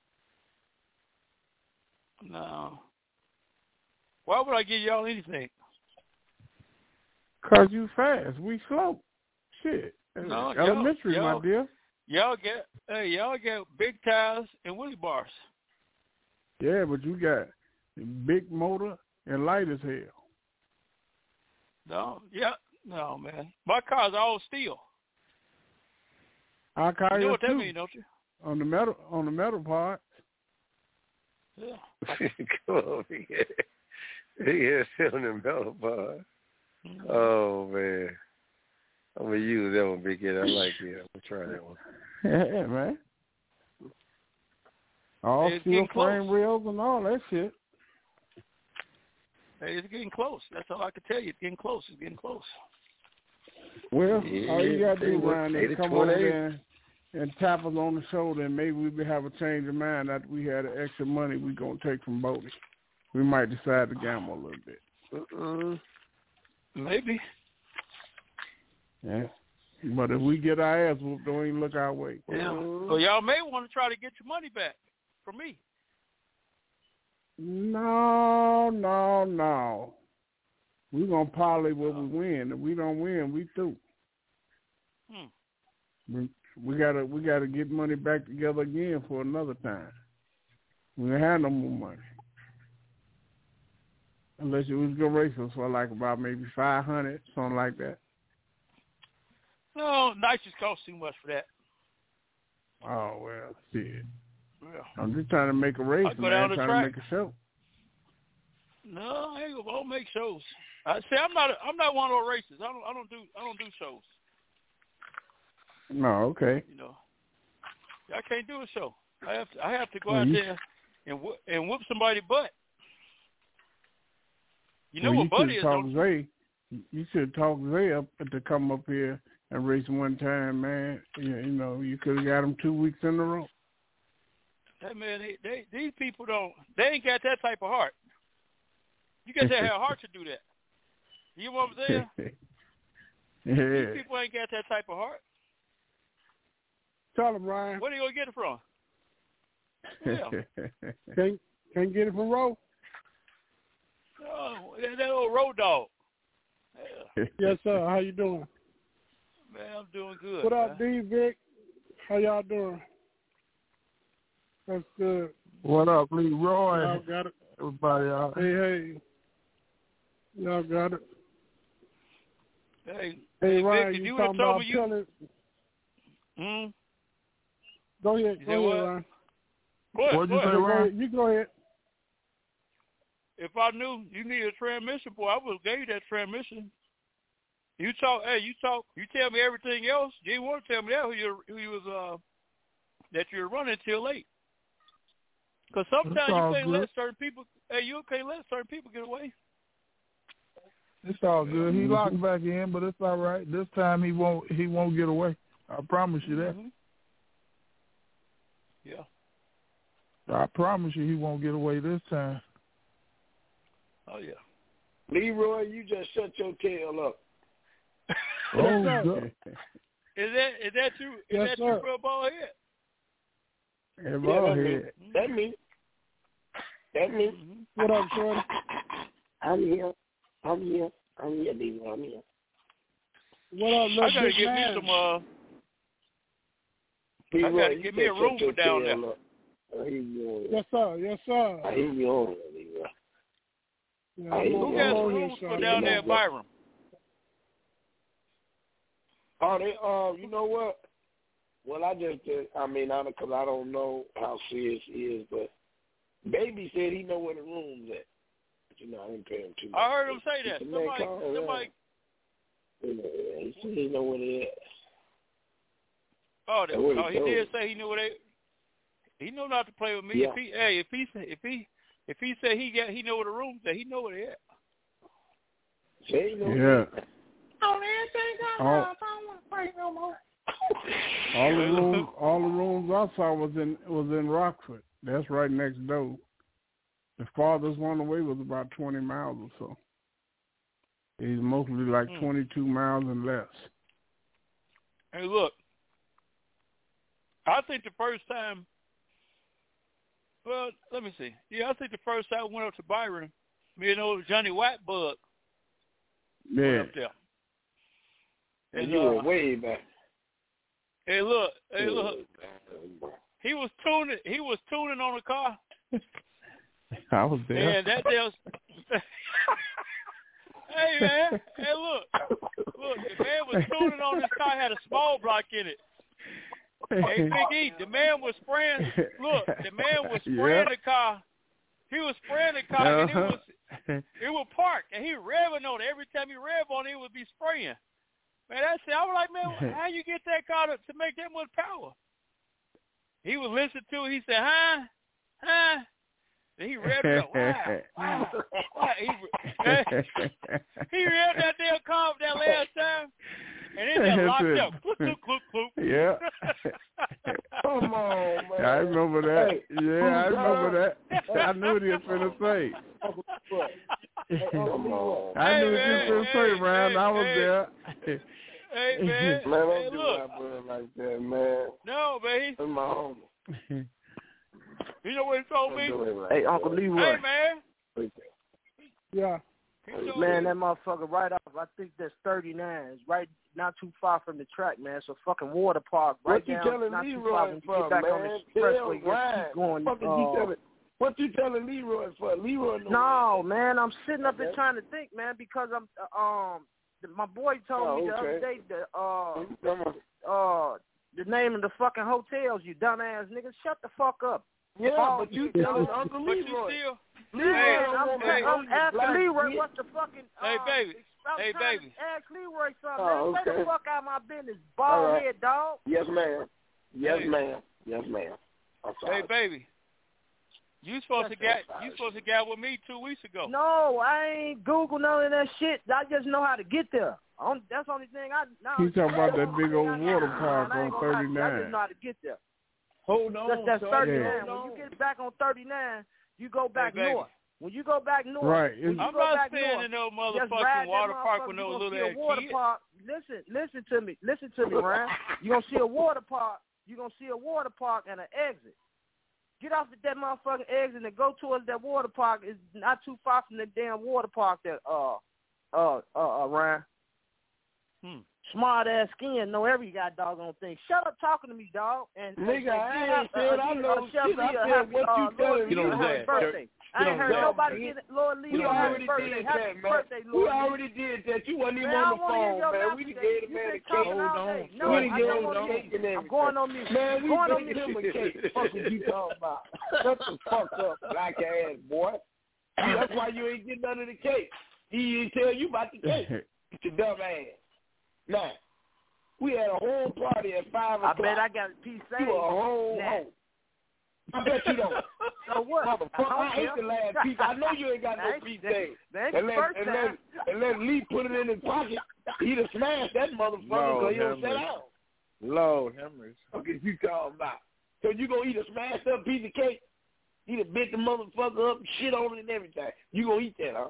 No. Why would I give y'all anything? 'Cause you fast. We slow. Shit. No, elementary, my dear. Y'all get big tires and wheelie bars. Yeah, but you got big motor and light as hell. No, man. My car's all steel. Our car you know is what that too. means, don't you? On the metal part. Yeah. Come on, he is on the metal part. Oh man. I'm gonna use that one, Big Ed. I like it. I'm gonna try that one. Yeah, man. All steel frame rails and all that shit. Hey, it's getting close. That's all I can tell you. It's getting close. It's getting close. Well, all you got to do, Ryan, is come over there and tap us on the shoulder, and maybe we will have a change of mind after we had the extra money we're going to take from Bodie. We might decide to gamble a little bit. Maybe. Yeah. But if we get our ass whooped, don't even look our way. Yeah. Well, y'all may want to try to get your money back from me. No. We're going to parlay what we win. If we don't win, we through. We gotta get money back together again for another time. We don't have no more money. Unless you was going to race us for like about maybe 500, something like that. No, nitrous costs too much for that. Oh, well, shit. Yeah. I'm just trying to make a race, man. Trying to make a show. No, I ain't gonna make shows. I say I'm not one of those racers. I don't do shows. No, okay. You know, I can't do a show. I have to go out there and whoop somebody's butt. You know what Buddy is? You should talk Zay up to come up here and race one time, man. You know, you could have got him 2 weeks in a row. Hey, man, these people they ain't got that type of heart. You got to have a heart to do that. You know what I'm saying? Yeah. These people ain't got that type of heart. Tell him, Ryan. Where are you going to get it from? Yeah. Can't get it from Roe? Oh, that old road dog. Yeah. Yes, sir. How you doing? Man, I'm doing good. What up, D, Vic? How y'all doing? That's good. What up, Leroy? Y'all got it. Everybody out. Hey. Y'all got it. Hey, Ryan, Vic, you talking about telling... Go ahead, Ryan. What'd you say, Ryan? You go ahead. If I knew you needed a transmission, boy, I would have gave you that transmission. You talk. You tell me everything else. You didn't want to tell me that who you was that you're running till late. Because sometimes you can't let certain people. Hey, you can't let certain people get away. It's all good. He locked back in, but it's all right. This time he won't get away. I promise you that. Mm-hmm. Yeah. I promise you he won't get away this time. Oh yeah. Leroy, you just shut your tail up. Oh God. Is that you? Is that you for a ball head? Yeah, ball head. That me. What up, Shorty? I'm here, Leroy. I'm here. What up, I gotta get me some. I gotta get me a room for down there. Yes, sir. I hear you on it, Leroy. Yeah, who got some rooms for down there at Byram? Oh, they you know what? Well, I just because I don't know how serious he is, but Baby said he know where the room's at. But, I didn't pay him too much. I heard him say that. Somebody. Yeah, he said he know where they at. Oh, he did say he knew where they. He know not to play with me. Yeah. If he said he know where the room's at, he know where they at. Yeah. All the rooms I saw was in Rockford. That's right next door. The farthest one away was about 20 miles or so. It's mostly like 22 miles and less. Hey, look. I think the first time. Well, let me see. Yeah, I think the first time I went up to Byron, me and old Johnny Whitebug. Yeah. Up there. And you were way back. Hey, look. He was tuning on the car. I was there. And that damn. Hey man, hey look, the man was tuning on this car, had a small block in it. Hey Big E, the man was spraying. Look, the man was spraying the car. He was spraying the car, and it was parked, and he revving on it. Every time he rev on it, it would be spraying. Man, I was like, man, how you get that car to make that much power? He was listening to it. He said, huh? Then he revved it up. Wow. He revved that damn car that last time, and it just locked up. Cloop. Yeah. Come on, man. I remember that. I remember that. I knew what he was finna say. I knew what he was finna say, man. I was there. Hey, man. Man, don't do my brother like that, man. No, man. That's my homie. You know what he told me? Hey, Uncle Leroy. Hey, man. Yeah. Man, that motherfucker right off, I think that's 39. It's right not too far from the track, man. It's a fucking water park right what you down, telling not Leroy too far when you for, get back man? on the expressway. Keep going. What you telling Leroy for? Leroy No, man, I'm sitting up there trying to think, man, because I'm my boy told me the other day the name of the fucking hotels, you dumbass nigga. Shut the fuck up. Yeah, but you telling Uncle Leroy. I'm asking Leroy what the fucking... hey, baby. Ask Leroy something, man. Stay the fuck out of my business, bald head, dog. Yes, ma'am. Yes, ma'am. I'm sorry. Hey, baby. You supposed to get with me 2 weeks ago. No, I ain't Google none of that shit. I just know how to get there. That's the only thing I know. He's talking about that big old water park on 39. I just know how to get there. Hold on. That's 39. When you get back on 39, you go back north. When you go back north, right. I'm not staying in no motherfucking water park with no little ass kid. Listen to me, Ryan. You gonna see a water park. You gonna see a water park and an exit. Get off at that motherfucking exit and go towards that water park. It's not too far from the damn water park that Ryan. Smart ass skin, know every doggone thing. Shut up talking to me, dog. And nigga, I ain't said I know shit. I said what you telling me. Birthday. I ain't heard nobody get Lord Lee happy birthday. Happy birthday, Lord. We already did that. You wasn't even on the phone, man. We done gave the man a cake. Hold on. No, we done gave him a cake and everything. I'm going on mute. Man, we gave him a cake. What the fuck you talking about? Shut the fuck up, black ass boy. That's why you ain't getting none of the cake. He didn't tell you about the cake. It's your dumb ass. Now, we had a whole party at 5 o'clock. I bet I got a piece of you a whole home. I bet you don't. So what? I hate the last piece. I know you ain't got no piece there. And let Lee put it in his pocket. He'd have smashed that motherfucker because he don't sit out. Lord have mercy. Okay, you talking about. So you gonna eat a smashed up piece of cake? He'd have bit the motherfucker up and shit on it and everything. You gonna eat that, huh?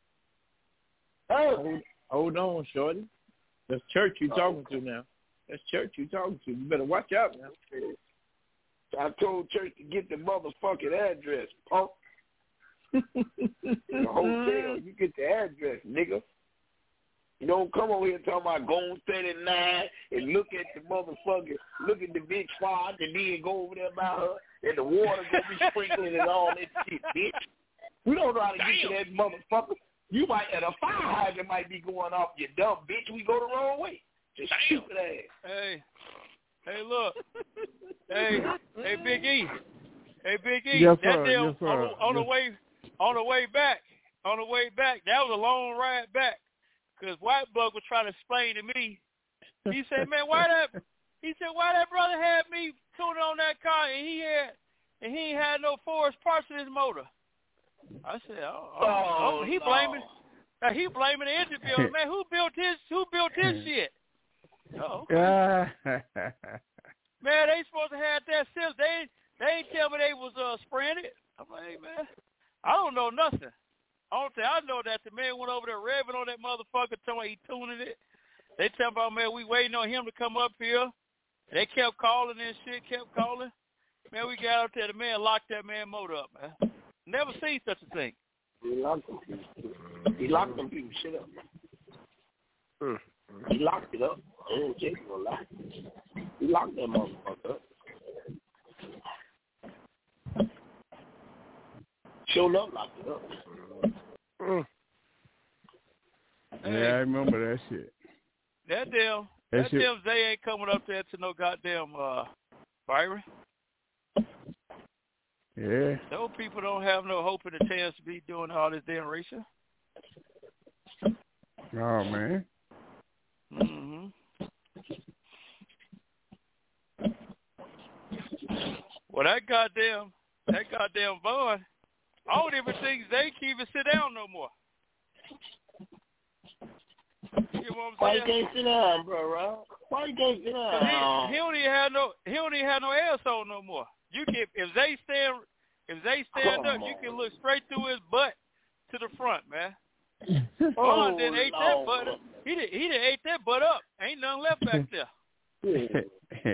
Oh. Hold on, shorty. That's church you talking to now. That's church you talking to. You better watch out now. I told church to get the motherfucking address, punk. The hotel, you get the address, nigga. You don't come over here talking about going 39 and look at the motherfucker, look at the big spot and then go over there by her and the water gonna be sprinkling and all that shit, bitch. We don't know how to get to that motherfucker. You might, and a fire hydrant might be going off, you dumb bitch. We go the wrong way. Just stupid ass. Hey, look. hey, Big E. Hey, Big E. Yes, that sir. deal Yes, sir. on the way back, that was a long ride back. Because White Bug was trying to explain to me. He said, man, why that brother had me tuning on that car and he ain't had no forced parts in his motor. I said, he blaming the engine builder. Man, who built his shit? Oh, okay. Man, they supposed to have that since they ain't tell me they was spraying it. I'm like, hey, man, I don't know nothing. I know that the man went over there revving on that motherfucker, telling he tuning it. They tell about, man, we waiting on him to come up here. They kept calling and shit, kept calling. Man, we got out there, the man locked that man motor up, man. Never seen such a thing. He locked them people shit up. He locked it up. Jason gonna lock it. He locked that motherfucker up. Sure enough, locked it up. Yeah, I remember that shit. That damn Zay ain't coming up there to no goddamn Byron. Yeah. Those people don't have no hope and a chance to be doing all this damn racing. Oh, man. Mm-hmm. Well, that goddamn Vaughn, I don't even think Zay can even sit down no more. You know what I'm saying? Why you can't sit down, bro, Rob? Why you can't sit down? He don't even have no asshole no more. You can if Zay stand up, you can look straight through his butt to the front, man. Vaughn didn't ate that butt. He done ate that butt up. Ain't nothing left back there.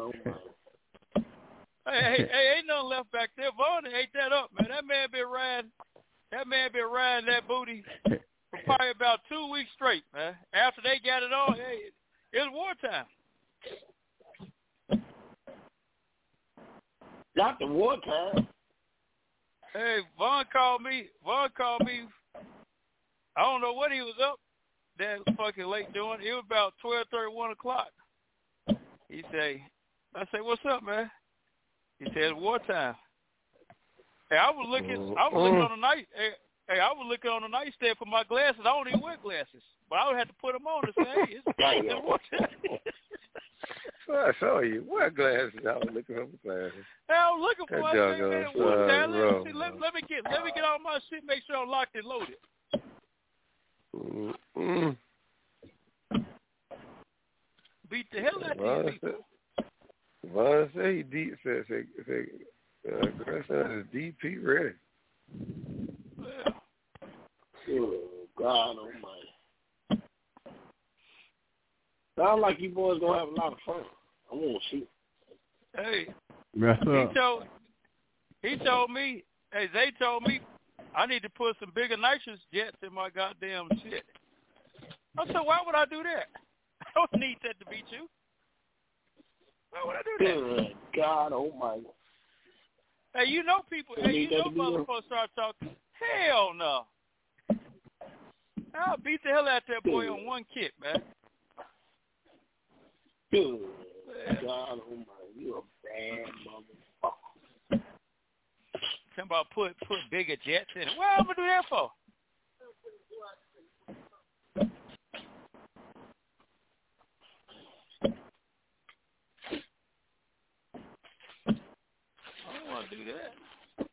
Hey, ain't nothing left back there. Vaughn ate that up, man. That man been riding that booty for probably about 2 weeks straight, man. After they got it on, hey, it was wartime. Not the wartime. Hey, Vaughn called me. I don't know what he was up that fucking late doing. It was about 12:30, 1 o'clock. I say, what's up, man? He said, wartime. Hey, I was looking on the night. Hey, I was looking on the nightstand for my glasses. I don't even wear glasses, but I would have to put them on to say, hey, it's wartime. I saw you. What glasses? I was looking for glasses. Hey, I was looking for. I said, man, wartime. Let me get all my shit. Make sure I'm locked and loaded. Beat the hell out of these people. Vaughn say he deep. Say grandson is DP ready. Well. Oh, God almighty. Sound like you boys gonna have a lot of fun. I want to see. Hey, up. He told me, hey, Zay told me I need to put some bigger nitrous jets in my goddamn shit. I said, why would I do that? I don't need that to beat you. Why would I do that? Good God almighty. Hey, you know people, motherfuckers start talking. Hell no. I'll beat the hell out that boy on one kick, man. Good God almighty. You a bad motherfucker. Talking about put bigger jets in it. What am I going to do that for? do that.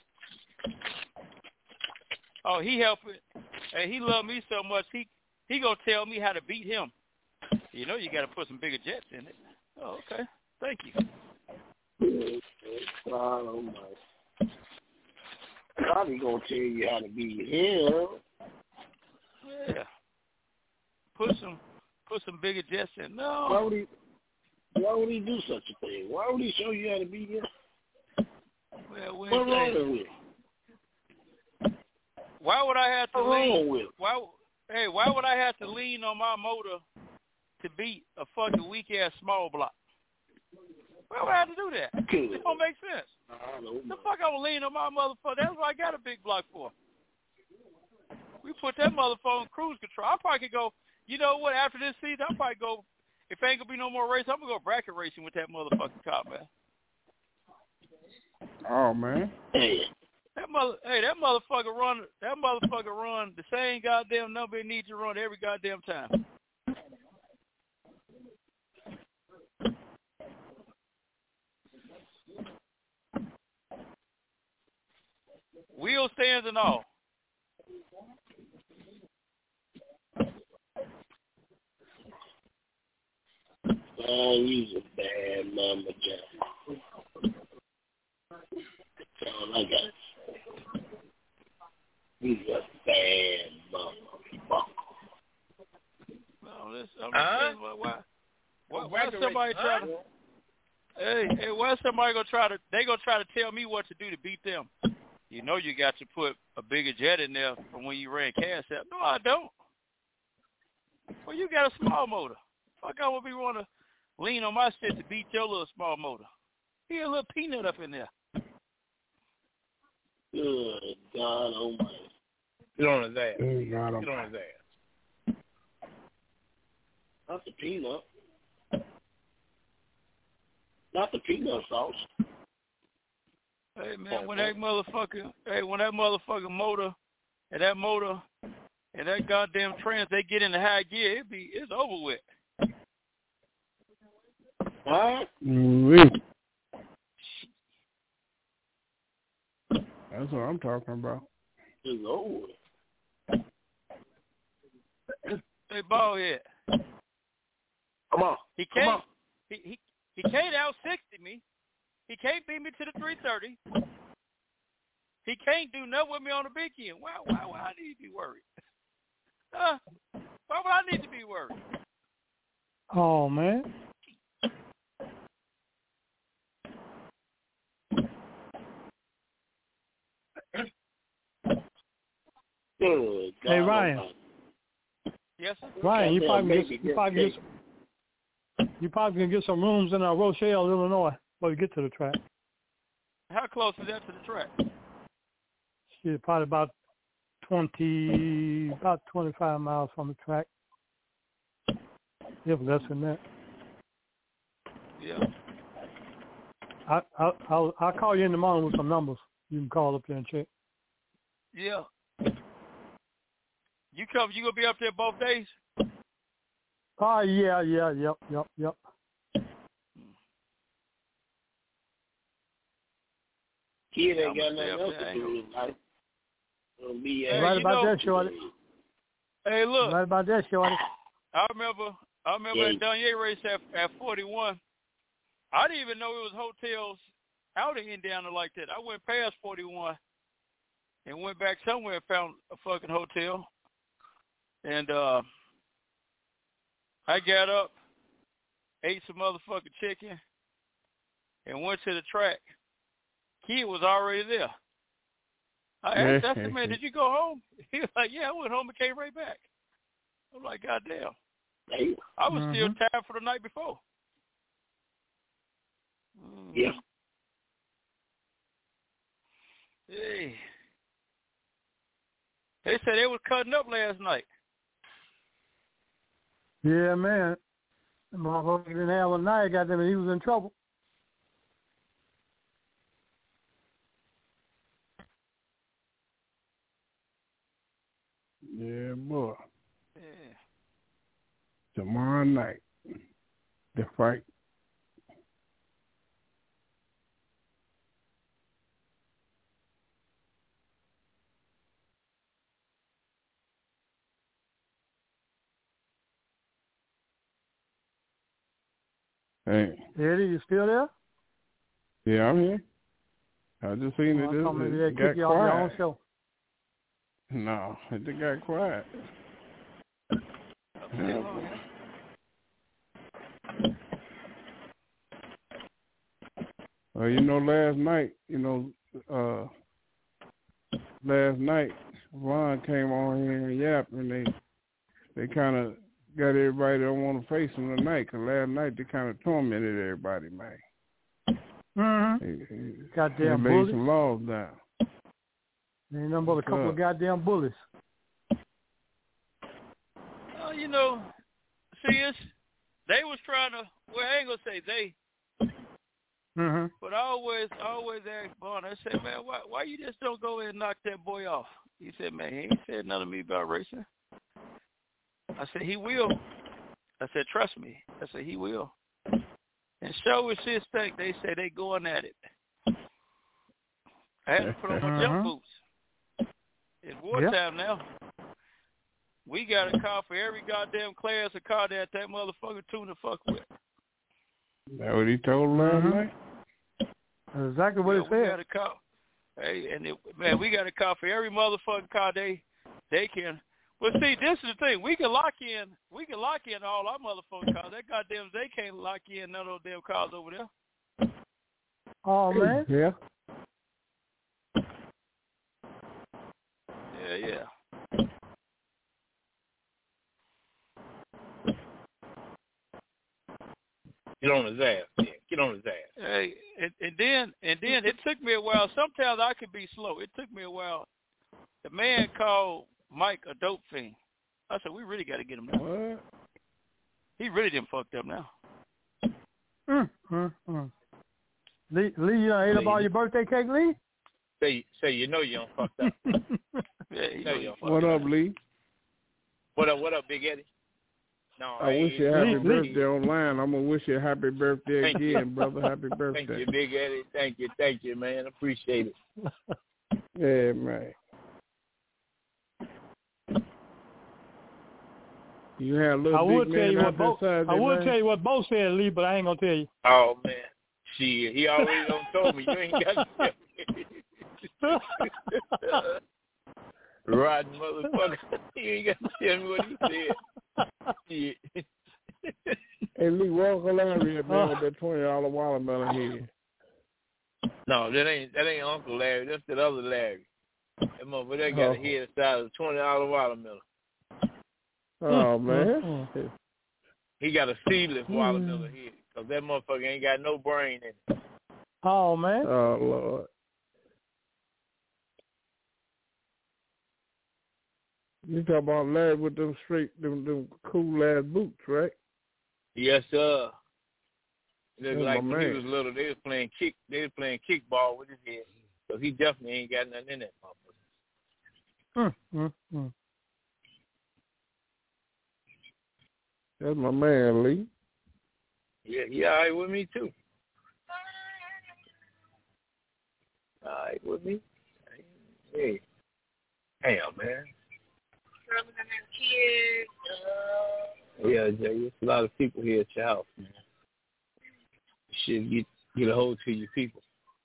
Oh, he helping. Hey, he love me so much. He gonna tell me how to beat him. You know, you got to put some bigger jets in it. Oh, okay. Thank you. God almighty. Probably gonna tell you how to beat him. Yeah. Put some bigger jets in. No. Why would he do such a thing? Why would he show you how to beat him? Well, what's wrong with it? Why would I have to lean? With? Why would I have to lean on my motor to beat a fucking weak ass small block? Why would I have to do that? Good. It don't make sense. The fuck I would lean on my motherfucker? That's what I got a big block for. We put that motherfucker on cruise control. I probably could go. You know what? After this season, I'll probably go. If there ain't gonna be no more race, I'm gonna go bracket racing with that motherfucking car, man. Oh man. That motherfucker run the same goddamn number it needs to run every goddamn time. Wheel stands and all. Oh, he's a bad mama Jack. That's all I got to say. He's a bad mama. Why somebody try to? Hey, why somebody gonna try to? They gonna try to tell me what to do to beat them. You know you got to put a bigger jet in there from when you ran cash out. No, I don't. Well, you got a small motor. Fuck, I would be want to lean on my shit to beat your little small motor. He a little peanut up in there. Good God almighty. Get on his ass. Good God Get on his ass. Not the peanut. Not the peanut sauce. Hey man, when that motherfucking motor and that goddamn trans, they get in the high gear, it's over with. Huh? That's what I'm talking about. It's over with. Hey, ball head. Come on. He can't. He can't out 60 me. He can't beat me to the 330. He can't do nothing with me on the big end. Why I need to be worried? Why would I need to be worried? Oh man. Hey Ryan. Yes, sir? Ryan, you probably can get some rooms in Rochelle, Illinois, before you get to the track. How close is that to the track? Shit, probably about 25 miles from the track. If less than that. Yeah. I'll call you in the morning with some numbers. You can call up there and check. Yeah. You gonna be up there both days? Oh yeah, yep. Kid ain't got nothing else to do in life. Right about that, Shorty. Hey, look. Right about that, Shorty. I remember at Dunier race at 41. I didn't even know it was hotels out in Indiana like that. I went past 41 and went back somewhere and found a fucking hotel. And I got up, ate some motherfucking chicken, and went to the track. Kid was already there. I asked him, man, did you go home? He was like, yeah, I went home and came right back. I'm like, goddamn. I was still tired for the night before. Yeah. Hey. They said they was cutting up last night. Yeah, man. The motherfucker didn't have a night, goddamn it, he was in trouble. Yeah, boy. Yeah. Tomorrow night, the fight. Hey. Eddie, you still there? Yeah, I'm here. I just seen it. I maybe they got kick you off your own show. No, it just got quiet. Well, last night, Ron came on here and yapped, and they kind of got everybody that don't want to face him tonight, because last night they kind of tormented everybody, man. Mm-hmm. Goddamn they bullies. laid some laws down. Ain't nothing but a couple of goddamn bullies. They was trying to, well, I ain't going to say they, but I always ask Bond, I said, man, why you just don't go in and knock that boy off? He said, man, he ain't said nothing to me about racing. I said, he will. I said, trust me. I said, he will. And so is his thing. They say they going at it. I had to put on my jump boots. It's wartime now. We got a car for every goddamn class of car that motherfucker tune the fuck with. That what he told last night? That's exactly what he said. We got a car. Hey, we got a car for every motherfucking car they can. Well, see, this is the thing. We can lock in all our motherfucking cars. That goddamn, they can't lock in none of those damn cars over there. Oh, man. Yeah. Yeah. Get on his ass, man. Get on his ass. Hey, and then it took me a while. Sometimes I could be slow. It took me a while. The man called Mike a dope fiend. I said, we really got to get him now. What? He really done fucked up now. Lee, you ate up all your birthday cake, Lee? Say you know you done fucked up. What up, Lee? What up, Big Eddie? No, I wish you a happy birthday online. I'm going to wish you a happy birthday again, brother. Happy birthday. Thank you, Big Eddie. Thank you, man. Appreciate it. Yeah, man. You had a little I would tell you what Bo said, Lee, but I ain't going to tell you. Oh, man. Shit, he already done told me. You ain't got to tell me. Rotten motherfucker. You ain't got to tell me what he said. Shit. Hey, Lee, walk Larry, man, with that $20 watermelon here. No, that ain't Uncle Larry. That's that other Larry. That motherfucker, they got a head the size of $20 watermelon. Oh, man. He got a seedless watermelon head, because that motherfucker ain't got no brain in it. Oh, man. Oh, Lord. You talk about Larry with them them cool-ass boots, right? Yes, sir. Look That's like my when he man. was little, they was playing kickball with his head. So he definitely ain't got nothing in that motherfucker. That's my man, Lee. Yeah, he all right with me, too. All right with me. Hey. Damn, man. Yeah, Jay, there's a lot of people here at your house, man. You should get a hold to your people.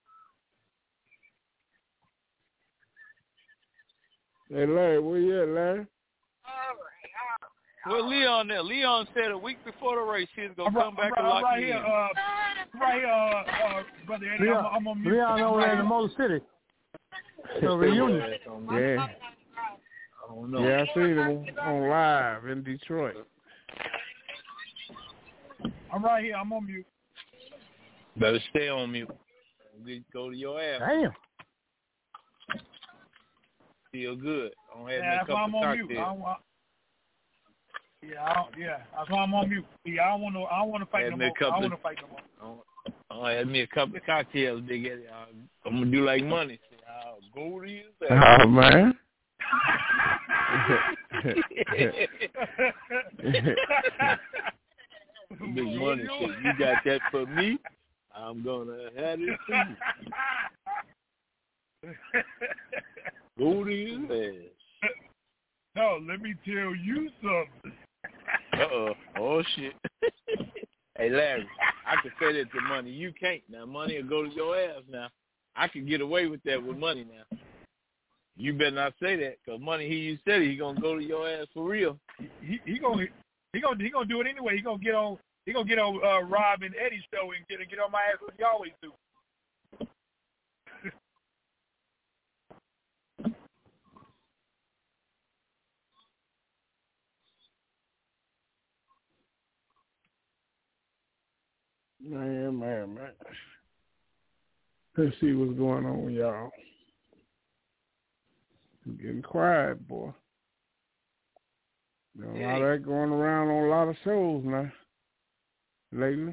Hey, Larry, where you at, Larry? Well, Leon said a week before the race he was going to come back and lock you in. Right here, Brother Eddie, I'm on mute. Leon over there in the Motor City. The reunion. Yeah. I don't know. Yeah, I seen him on live in Detroit. I'm right here. I'm on mute. Better stay on mute. Go to your ass. Damn. Feel good. I don't have That's why I'm on mute. That's why I'm on mute. Yeah, I don't want to fight no more. I don't want to fight no more. I had me a couple of cocktails, Big Eddie. I'm gonna do like money. I'll go to you. Oh, man. Big money shit. You got that for me? I'm gonna have it for you. Go to you. No, let me tell you something. Oh shit. Hey, Larry, I can say that to Money. You can't. Now, Money will go to your ass now. I can get away with that with Money now. You better not say that, because Money, he said he gonna go to your ass for real. He gonna do it anyway. He gonna get on Rob and Eddie's show and get on my ass like he always do. Man. Let's see what's going on, y'all. I'm getting quiet, boy. There's a lot of that going around on a lot of shows now lately.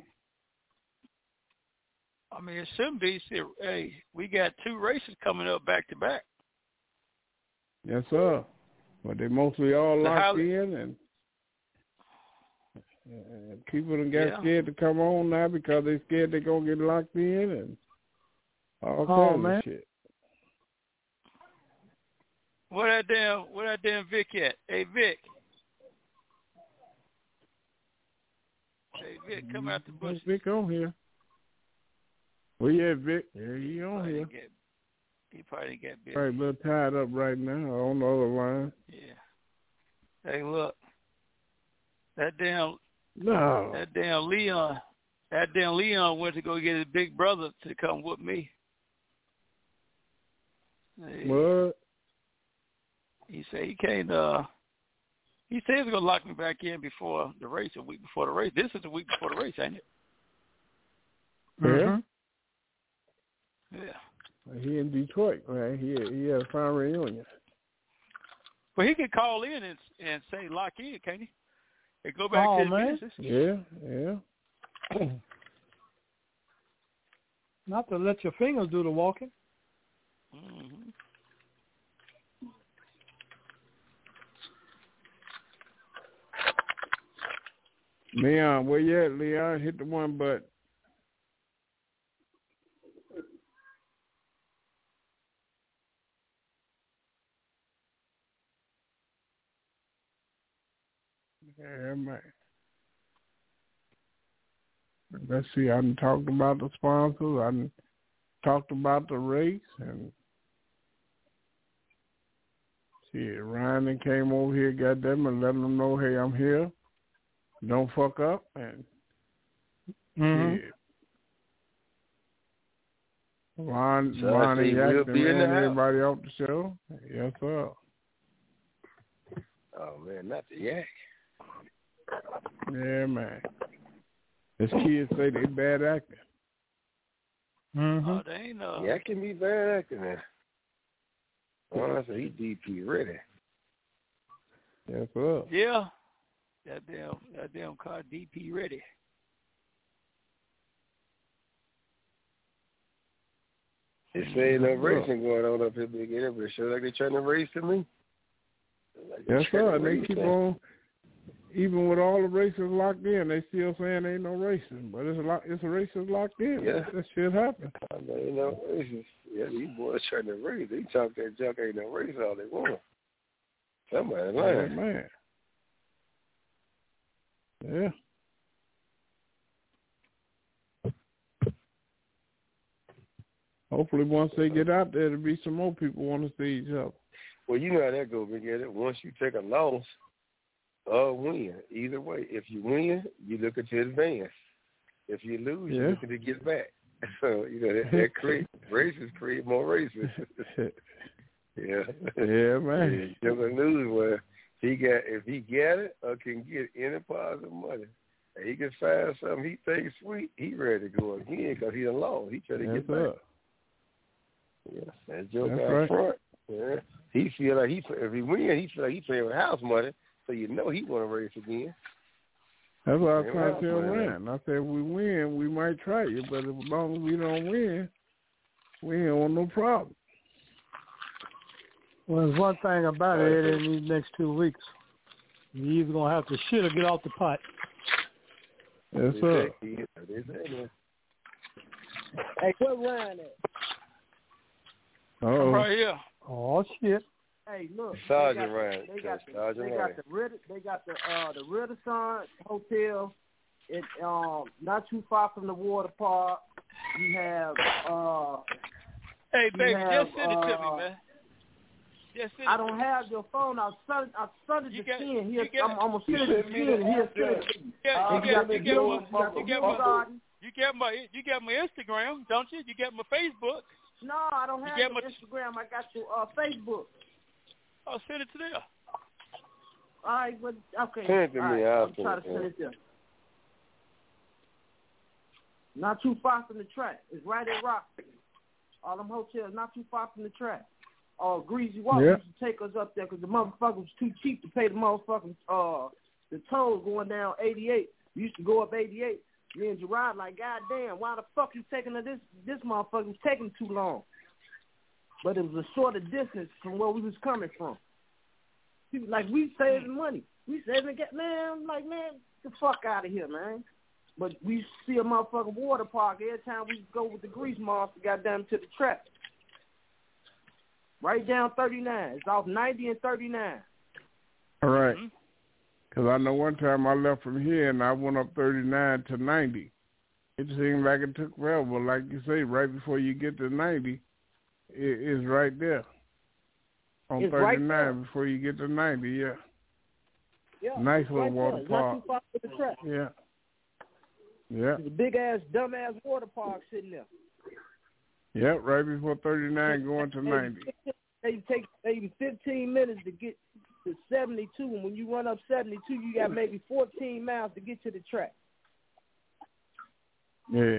I mean, it shouldn't be. Hey, we got 2 races coming up back to back. Yes, sir. But they mostly all locked in, and people done got scared to come on now because they scared they're going to get locked in and all kinds of shit. Where that damn Vic at? Hey, Vic. Hey, Vic, come out the bush. Vic on here. Well, yeah, Vic. Yeah, he on here. He probably got busy. Probably a little tied up right now on the other line. Yeah. Hey, look. That damn Leon went to go get his big brother to come with me. Hey, what? He said he can't. He said he's gonna lock me back in before the race, a week before the race. This is a week before the race, ain't it? Yeah. Yeah. He in Detroit, right? He had a fine reunion. Well, he could call in and say lock in, can't he? And go back to his business. Yeah. Not to let your fingers do the walking. Mm-hmm. Leon, where you at, Leon? Hit the one button. Yeah, man. Let's see, I done talked about the sponsors. I done talked about the race. And Ryan then came over here, got them, and let them know, hey, I'm here. Don't fuck up. And Lonnie Jackson ran everybody off the show. Yes, sir. Oh, man, not the yak. Yeah, man. His kids say they bad acting. Oh, they ain't Yeah, can be bad acting, man. Oh, so he DP ready. Yes, sir. Yeah. That damn car DP ready. They say no racing going on up here, big everybody. Sure like they trying to race to me. Like yes, sir. And they keep on, even with all the races locked in, they still saying ain't no racing. But it's a races locked in. Yeah. That shit happen. I know ain't no races. Yeah, these boys trying to race. They talk that junk, ain't no race all they want. Somebody lying. Yeah, man. Yeah. Hopefully once they get out there, there'll be some more people want to see each other. Well, you know how that goes, Big Eddie. Once you take a loss or win, either way, if you win, you looking to advance. If you lose, you're looking to get back. So, you know, that create races create more races. Yeah. Yeah, man. You're going to lose where if he get it or can get any positive money, and he can find something he thinks sweet, he ready to go again because he done lost. He trying to get back. Yeah, that joke out front. Yeah. He feel like if he win, he feel like he playing with house money, so you know he want to race again. That's what I was trying to tell Rand. I said, if we win, we might try you, but as long as we don't win, we ain't want no problem. Well, there's one thing about it in these next 2 weeks. You're either going to have to shit or get off the pot. Yes, sir. Hey, where Ryan at? I'm right here. Oh, shit. Hey, look. Sergeant Ryan. They got the Renaissance Hotel not too far from the water park. You have Hey, baby, just send it to me, man. I don't have your phone. I sent it to Ken. I'm gonna send it to Ken. He'll send it to you. You got my Instagram, don't you? You got my Facebook. No, I don't have your Instagram. I got your Facebook. Oh, send it to there. All right, but okay. Send it to me. I'll try to send it there. Not too far from the track. It's right at Rockford. All them hotels not too far from the track. Greasy Walk used to take us up there because the motherfucker was too cheap to pay the motherfucking the tolls going down 88. We used to go up 88. Me and Gerard like, God damn, why the fuck you taking this motherfucker was taking too long? But it was a shorter distance from where we was coming from. People like, we saving money. We saving man. I'm like, man, get the fuck out of here, man. But we see a motherfucking water park every time we go with the grease monster, goddamn, to the track. Right down 39. It's off 90 and 39. All right. Because I know one time I left from here and I went up 39 to 90. It seemed like it took forever. Like you say, right before you get to 90, it's right there. On it's 39 right before you get to 90, yeah. Nice little water park. Not too far from the track. Yeah. There's a big-ass, dumb-ass water park sitting there. Yep, right before 39 going to 90. It takes maybe 15 minutes to get to 72, and when you run up 72, you got maybe 14 miles to get to the track. Yeah.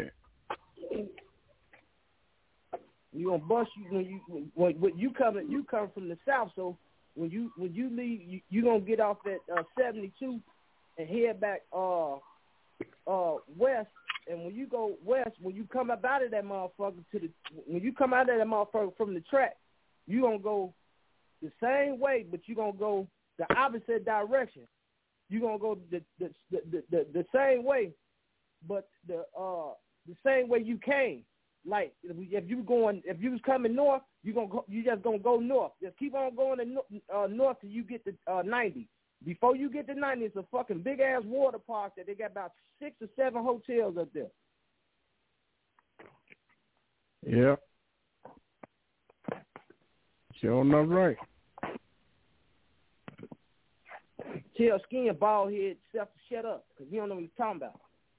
You gonna bust you when you come from the south, so when you leave, you gonna get off at 72 and head back west. And when you go west, when you come up out of that motherfucker from the track, you gonna go the same way, but you gonna go the opposite direction. You gonna go the same way, but the same way you came. Like if you was coming north, you just gonna go north. Just keep on going to north till you get to 90. Before you get to 90, it's a fucking big ass water park that they got about 6 or 7 hotels up there. Yeah. Sure enough, right. Tell Skin bald head self to shut up because he don't know what he's talking about.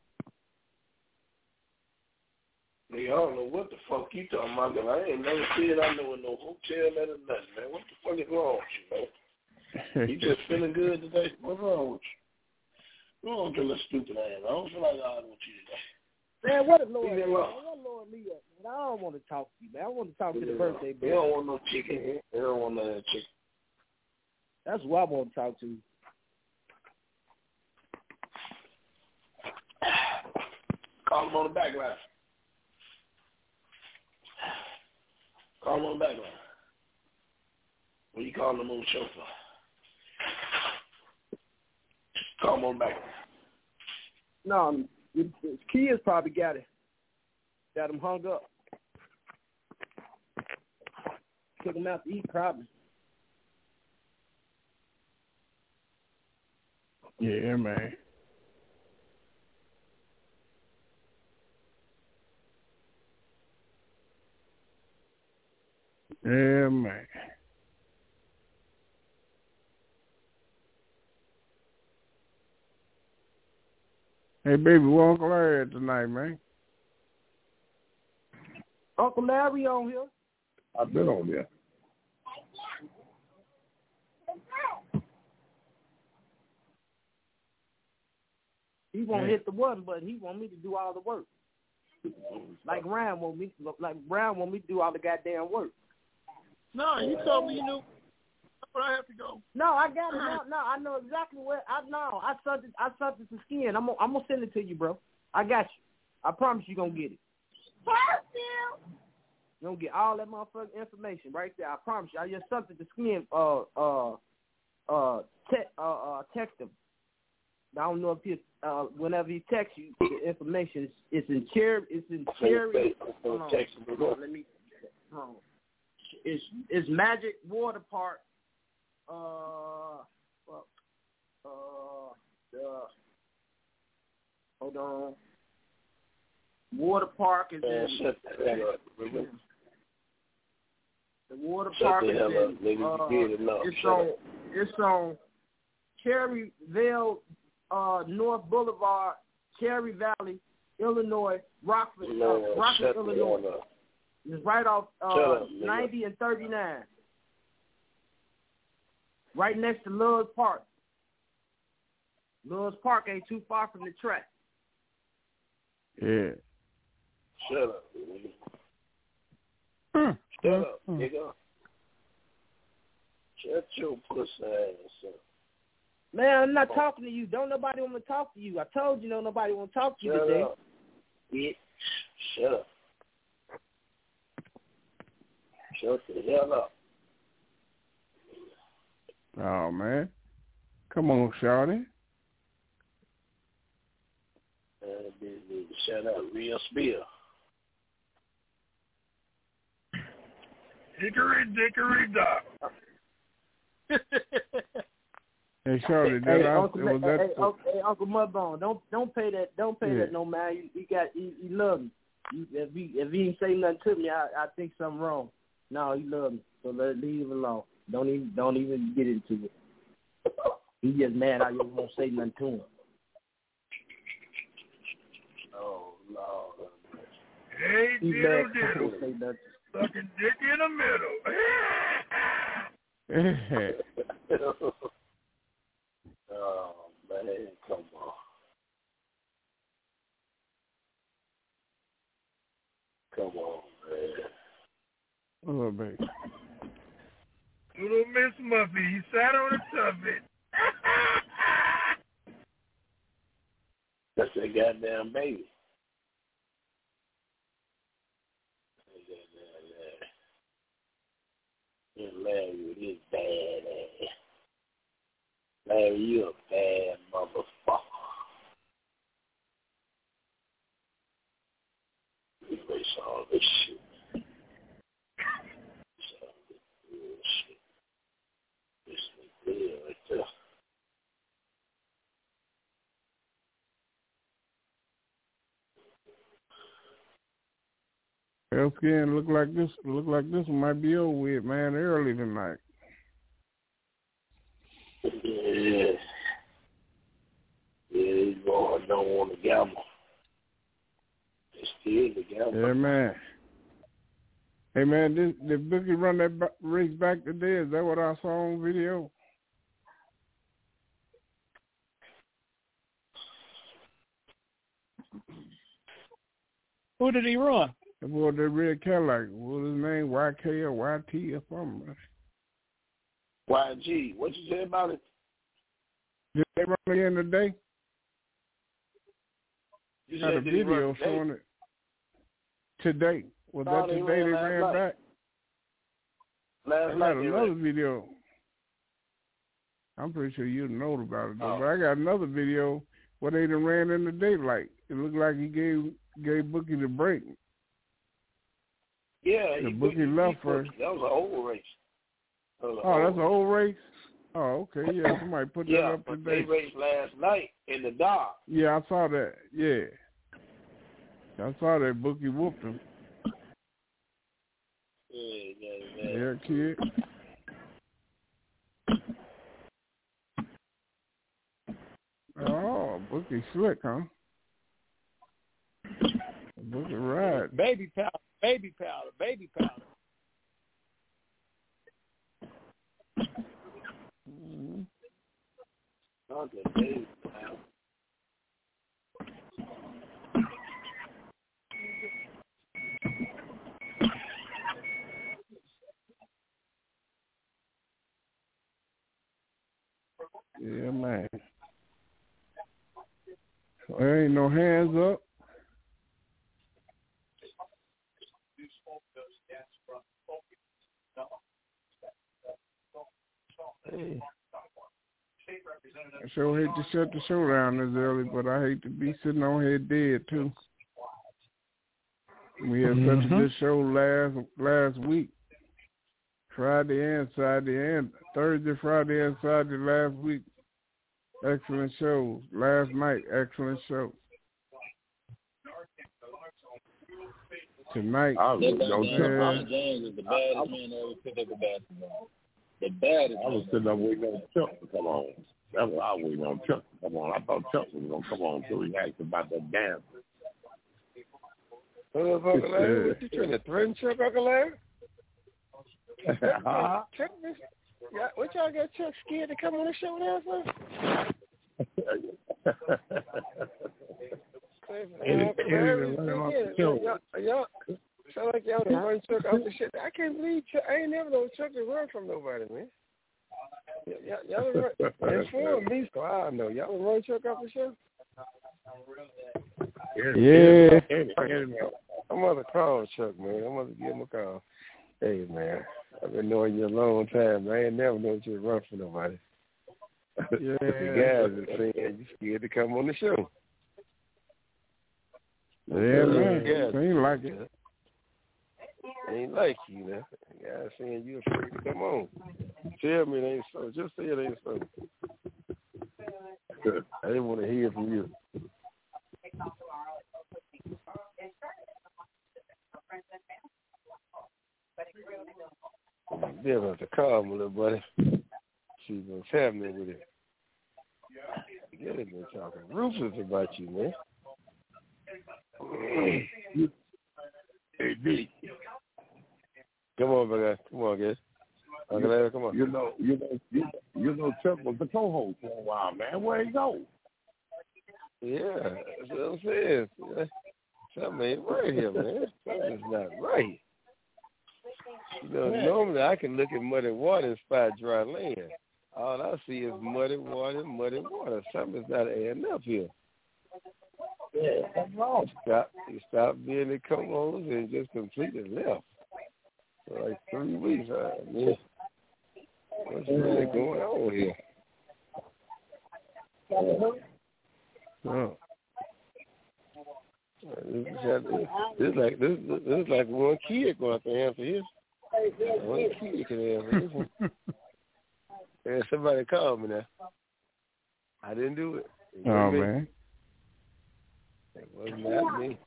Nigga, I don't know what the fuck you talking about. I ain't never said I know no hotel or nothing, man. What the fuck is wrong with you, man? You just feeling good today? What's wrong with you? You don't feel a stupid ass. I don't feel like arguing with you today. Man, what a Lord Lee? What Lord Lee up? Man, I don't want to talk to you, man. I want to talk to the birthday boy. You don't want no chicken here. You don't want no chicken. That's what I want to talk to. Call him on the back line. Call him on the back line. What you calling him on the chauffeur? Call him on the back line. No, his kids probably got it. Got him hung up. Took him out to eat probably. Yeah, man. Yeah, man. Hey, baby, where Uncle Larry at tonight, man? Uncle Larry on here. I've been on there. He won't hit the one button. He want me to do all the work. Like Brown want me to do all the goddamn work. No, you told me you knew where I have to go. No, I got it. No, I know exactly where. I sent it to Skin. I'm gonna send it to you, bro. I got you. I promise you gonna get it. You're gonna get all that motherfucking information right there. I promise you. I just sent it to Skin. Text him. I don't know if he whenever he texts you the information, it's in cherry. Hold on, let me. It's Magic Water Park. Hold on. Water Park is in. Shut the hell up. The water park is in. It's on Cherryville, North Boulevard, Cherry Valley, Illinois, Rockford, Illinois. It's right off 90 and 39. Right next to Love's Park. Love's Park ain't too far from the track. Yeah. Shut up. Shut up, nigga. Shut your pussy ass up. Man, I'm not talking to you. Don't nobody want to talk to you. I told you, nobody want to talk to you Shut today. Up. Bitch. Shut up. Shut the hell up. Oh, man. Come on, Shawty. Shut up. Real spill. Hickory dickory dock. Hey, Shawty, Uncle Mudbone, don't pay that. Don't pay that no man. He love me. If he ain't say nothing to me, I think something wrong. No, he love me, so leave him alone. Don't even get into it. He just mad I just won't say nothing to him. Oh Lord. Hey, diddle. Sucking dick in the middle. Oh man, come on. Come on, man. Oh, baby. Little Miss Muffy, he sat on the tuffet. That's that goddamn baby. Larry with his bad ass. Larry, you a bad motherfucker. Erase all this shit. This is good right there. Elskin look like this one might be over with, man, early tonight. Yeah, these boys don't want to gamble. They still the gamble. Yeah, man. Hey, man, did Bookie run that race back today? Is that what I saw on video? Who did he run? The boy, that red Cadillac. What was his name? YK or YT or something? YG. What you say about it? Did they run again today? You had a video showing it today. Was that today they ran back? Last night. I got another video. I'm pretty sure you know about it, though. But I got another video where they done ran in the daylight. It looked like he gave Bookie the break. Yeah, the Bookie left first. That was an old race. That's an old race? Oh, okay. Yeah, somebody put that up today. They raced last night in the dark. Yeah, I saw that. Yeah. I saw that Bookie whooped him. Yeah, kid. Oh, Bookie slick, huh? Bookie ride. Baby powder. Mm-hmm. Okay, baby powder. Yeah, man. So there ain't no hands up. Hey. I sure hate to shut the show down this early, but I hate to be sitting on here dead too. We had such a good show last week. Friday and Saturday and Thursday, Friday and Saturday last week. Excellent shows. Last night, excellent show. tonight. That goddamn LeBron James is the baddest man that ever picked up a basketball. The baddest. I was sitting up waiting on Chuck to come on. That's what I was waiting on Chuck to come on. I thought Chuck was going to come on until he asked about that dance. Uncle Larry, what you trying to threaten Chuck, Uncle Larry? Chuck, what y'all got Chuck scared to come on the show now, son? Y'all sound like y'all done run Chuck off the shit. I can't believe Chuck. I ain't never known Chuck to run from nobody, man. Y'all done run. That's for me, so I know. Y'all done run Chuck off the show? Yeah. I'm going to call Chuck, man. I'm going to give him a call. Hey, man, I've been knowing you a long time, man. I ain't never known you to run for nobody. Yeah. The guys are saying you scared to come on the show. Yeah, man. Seems like it. Ain't like you, man. Guys saying you afraid to come on. Tell me it ain't so. Just say it ain't so. I didn't want to hear from you. They're about to call me, little buddy. See what's happening with it. Get it, man, talking ruthless about you, man. Hey, D. Come on, guys. Come on, guys. Okay, come on. You know, Chuck was the co-host for a while, man. Where he go? Yeah, that's what I'm saying. Something ain't right here, man. Something's not right. You know, normally I can look at muddy water and spot dry land. All I see is muddy water. Something's not adding up here. Yeah, that's wrong. He stopped being the co-host and just completely left for like 3 weeks. Man, what's really going on here? Oh. This is like one kid going to answer his. One kid can answer this one. And somebody called me now. I didn't do it. Oh, man. It wasn't not me.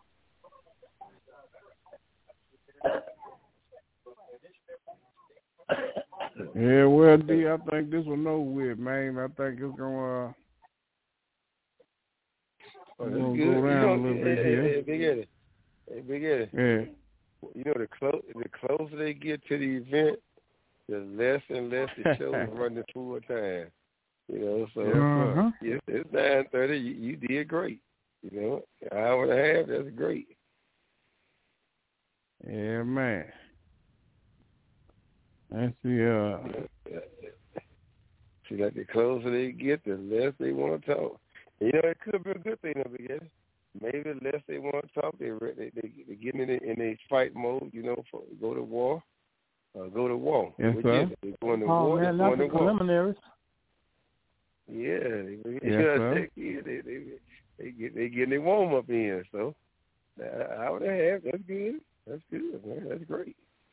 Yeah, well, D, I think this will know with, man. I think it's going to go around a little bit here. Hey, Big Eddie. Yeah. You know, the closer they get to the event, the less and less the show is running full time. You know, so it's 9:30. You did great. You know, an hour and a half, that's great. Yeah, man. That's See, like the closer they get, the less they want to talk. You know, it could be a good thing, again. Maybe the less they want to talk, they getting in a fight mode. You know, for go to war. Go to war. Yes, sir. They're going to war. Man, that's the preliminaries. Yeah, they getting their warm up in. So an hour and a half. That's good. That's good, man. That's great.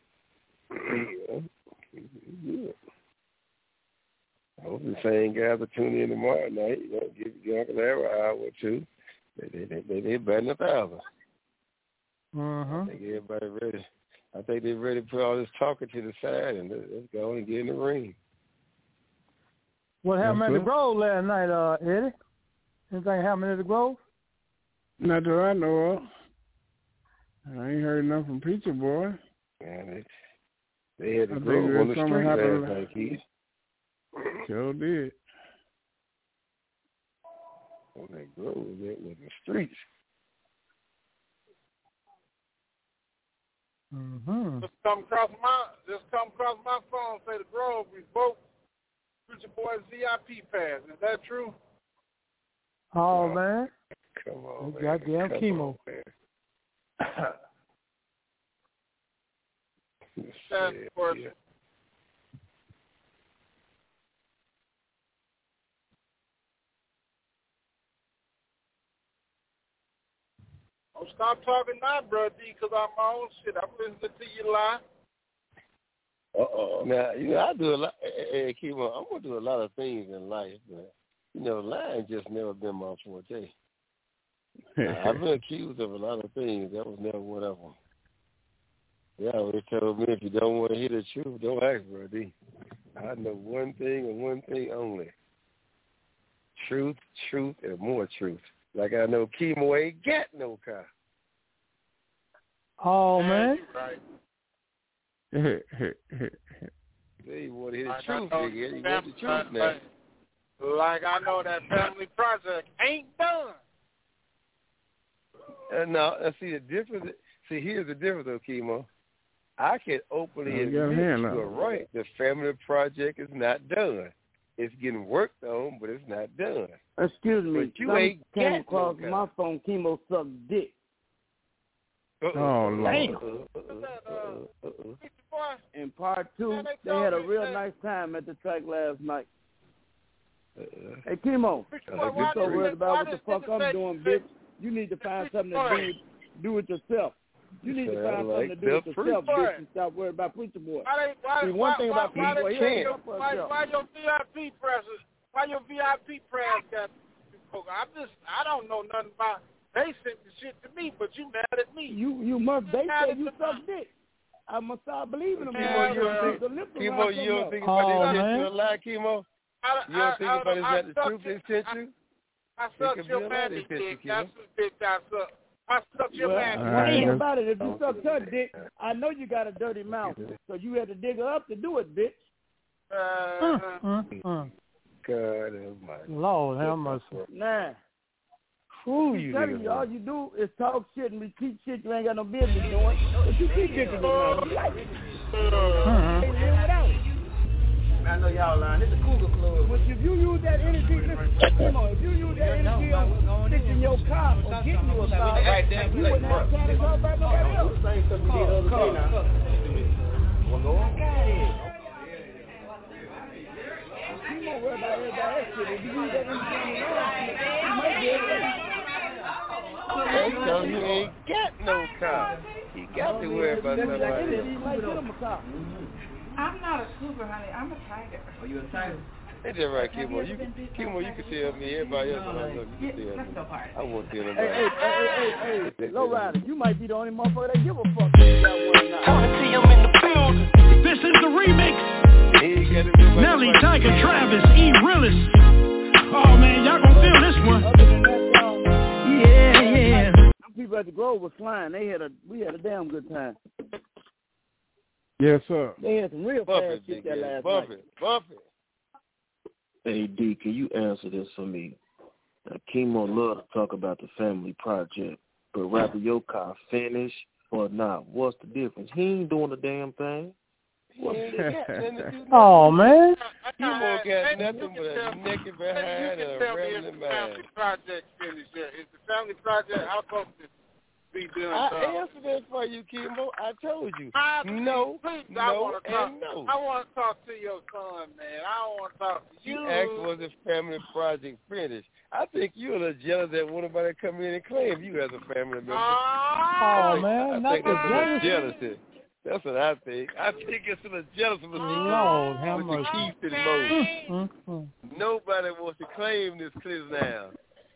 Good. I hope the same guys will tune in tomorrow night. You know, give Uncle Larry an hour or two. They betting 1,000. I think everybody ready. I think they're ready to put all this talking to the side and let's go and get in the ring. What happened at the Grove last night, Eddie? Anything happened at the Grove? Not that I know of. I ain't heard nothing from Pizza Boy. Man, they had the Grove on the street last night, Keith. Sure did. On that Grove, that was the streets. Just come across my phone. Say the Grove revoked Future Boy's VIP pass. Is that true? Oh man, come on, man. Goddamn chemo. That's the question. Oh, stop talking now, bro, D, because I'm my own shit. I'm listening to you lie. Now, you know, I do a lot. Hey, keep on. I'm going to do a lot of things in life, but, you know, lying just never been my forte. I've been accused of a lot of things. That was never one of them. Yeah, they told me if you don't want to hear the truth, don't ask, bro. I know one thing and one thing only. Truth, and more truth. Like I know Chemo ain't got no car. Oh, man. Right. They want to hear the truth, nigga. You want the truth now. Like I know that family project ain't done. No, see the difference. See, here's the difference, though, Chemo. I can openly admit you are right. The family project is not done. It's getting worked on, but it's not done. Excuse me. But you ain't came across my phone. Chemo sucked dick. Oh, Lord. In part 2, they had a real nice time at the track last night. Hey, Chemo, you so worried about what the fuck I'm doing, bitch. You need to find something to do it yourself. You need to find something to do it yourself, bitch, and stop worrying about preacher boy. See, one thing about preacher boy, why your VIP presses? Why your VIP prayers got? I don't know nothing about. They sent the shit to me, but you mad at me. You must. They say you suck dick. I must start believing them. Chemo, you don't think about this shit to a lie, Chemo? You don't think about is that the truth they sent you? I sucked your man's dick. That's the dick I suck. I sucked your man's dick. One thing about it, if you suck her dick, I know you got a dirty mouth, so you had to dig her up to do it, bitch. God almighty. Lord have mercy. Nah. Who you telling you, all you do is talk shit and repeat shit you ain't got no business doing. But you keep dicking it now. You like it. Can't live without it. I know y'all lying. It's a cougar club. But if you use that energy, come on, if you use that energy on fixing your car or getting you a car, you wouldn't have time to talk about nobody else. Same stuff you did the other day now. Well, go on. You don't worry about everybody else shit. If you use that energy on the line, you might get it. So you ain't got no car. You got to worry about somebody. I'm not a cougar, honey. I'm a tiger. Oh, you a tiger? That's all right, Chemo. You can tell me. Everybody else knows you can tell me. I won't tell them. Hey, Lowrider, you might be the only motherfucker that give a fuck. Wanna see him in the field. This is the remix. Nelly, Tiger, Travis, E. Realist. Oh man, y'all gonna feel this one. Yeah. People at the Grove was flying. We had a damn good time. Yes, sir. They had some real fast shit that last night. Bump it. Hey, D, can you answer this for me? Chemo love to talk about the family project, but rather your car finish or not, what's the difference? He ain't doing the damn thing. Oh, man. Chemo got nothing but a naked behind and a rambling mind. Family project finished yet? Is the family project supposed to be done? I answered that for you, Chemo. I told you. No, and no. I want to talk to your son, man. I don't want to talk to you. You asked was the family project finished. I think you're a little jealous that one about to come in and claim you as a family member. Oh, man. I think that's a jealousy. That's what I think. I think it's a little jealousy with the Keith and Mo. Nobody wants to claim this clip now.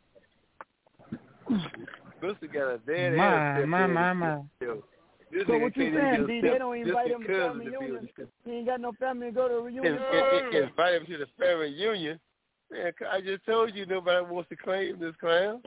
Mr. got a dead ass. My. So what you saying, D? They don't invite him to family reunion. He ain't got no family to go to a reunion. Invite him to the family reunion. Man, I just told you nobody wants to claim this clown.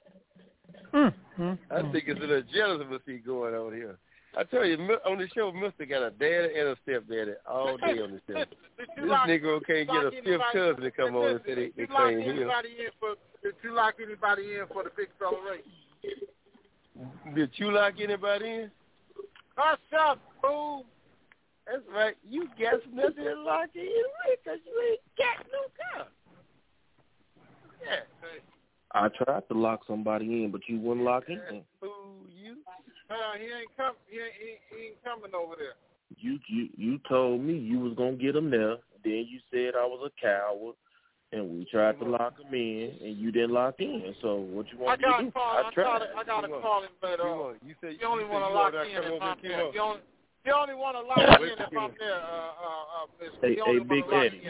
I think it's a little jealous of what's going on here. I tell you, on the show, Mr. got a daddy and a stepdaddy all day on the show. This nigga can't get a fifth cousin to come on and say they claim him. Did you lock anybody in for the big fella race? Did you lock anybody in? Hush up, fool. That's right. You got nothing to lock in with because you ain't got no car. Yeah. I tried to lock somebody in, but you wouldn't lock in. Fool, you. He ain't coming over there. You told me you was gonna get him there. Then you said I was a coward, and we tried to lock him in, and you didn't lock in. So what you want to do? I got to call him, but you said you only want to lock in if I'm there. You only want to lock in if I'm there, Hey, Big Eddie.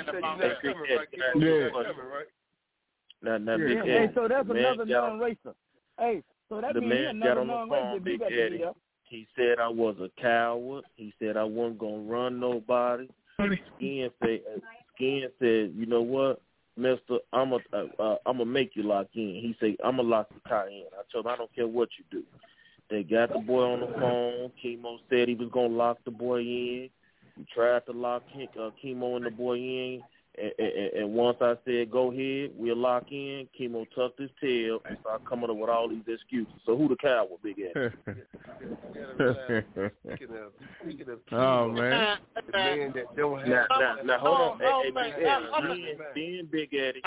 Now, Big Eddie. Hey, so that's another non-racer. Hey, so that means another non-racer. Big Eddie. He said I was a coward. He said I wasn't gonna run nobody. Skin said, you know what, Mister, I'm gonna make you lock in. He said I'm gonna lock the car in. I told him I don't care what you do. They got the boy on the phone. Chemo said he was gonna lock the boy in. We tried to lock Chemo and the boy in. And once I said, go ahead, we'll lock in, Chemo tucked his tail and started coming up with all these excuses. So who the coward, Big Eddie? Speaking of oh, man. The man that don't have... Now, hold on. Hey, Big Eddie. Then Big Eddie,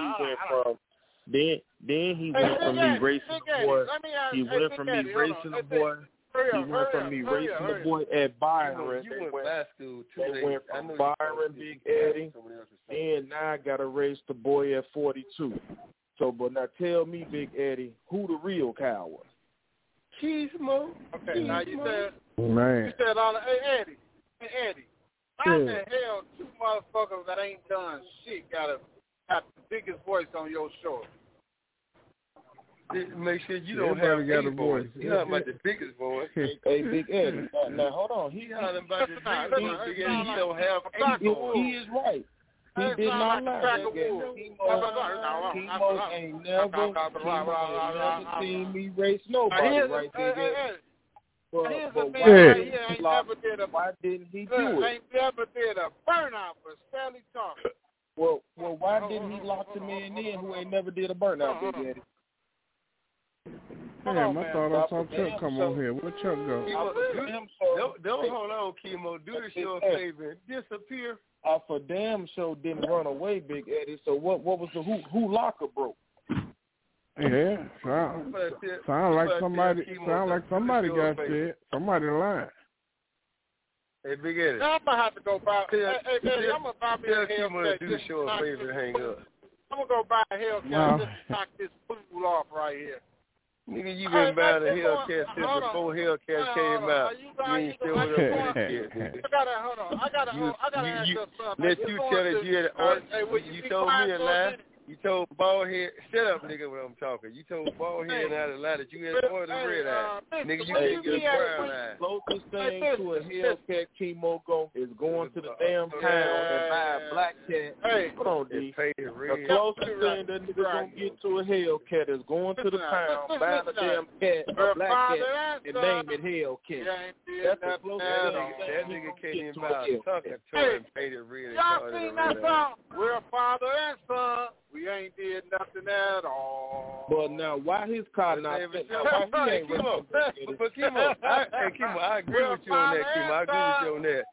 then he went from me racing the boy. He went from me racing the boy. He went from me racing the boy at Byron. They went from Byron, Big Eddie, and now I got to race the boy at 42. So, but now tell me, Big Eddie, who the real coward? Cheesemo. Okay, now you said, man. You said all the, hey, Eddie, how the hell two motherfuckers that ain't done shit got the biggest voice on your show? Make sure you don't have a voice. You're talking about the biggest voice. Hey, Big Eddie. Now, hold on. He's talking about the biggest voice. He don't have a voice. He is right. He did not lie. Chemo ain't never seen me race nobody right there. But why didn't he do it? Ain't never did a burnout for Stanley Thompson. Well, why didn't he lock the man in who ain't never did a burnout, Big Eddie? Damn, I thought I saw Chuck come on here. Where Chuck go? Don't hold on, Chemo. Do the show a favor and disappear. I for damn sure didn't run away, Big Eddie. So what was the who locker broke? Yeah, sound like somebody got said. Somebody lying. Hey, Big Eddie. I'm gonna have to go buy. Hey, Eddie, I'm gonna buy me a Hellcat. Do the show a favor and hang up. I'm gonna go buy a Hellcat just to knock this fool off right here. Nigga, you been buying a Hellcat since before Hellcat came out. You ain't still with us shit. I gotta ask you something. Let you tell it you had you told me a lie. You told Baldhead, shut up, nigga, when I'm talking. You told Baldhead out of lie that you had more than red eye. Nigga, you can't get a brown eye. Closest thing to a Hellcat Chemo is going to the damn town and buy a black cat. Hey, hold on, D. The closest thing that nigga gonna get to a Hellcat is going to the town, buying a damn cat, a black cat, and name it Hellcat. That's the closest thing. That nigga can't even buy a sucker toy and paint it red. Y'all seen that song? We're father and son. We ain't did nothing at all. But now, why his car not? But Chemo, I agree with you on that. Chemo, I agree with you on that.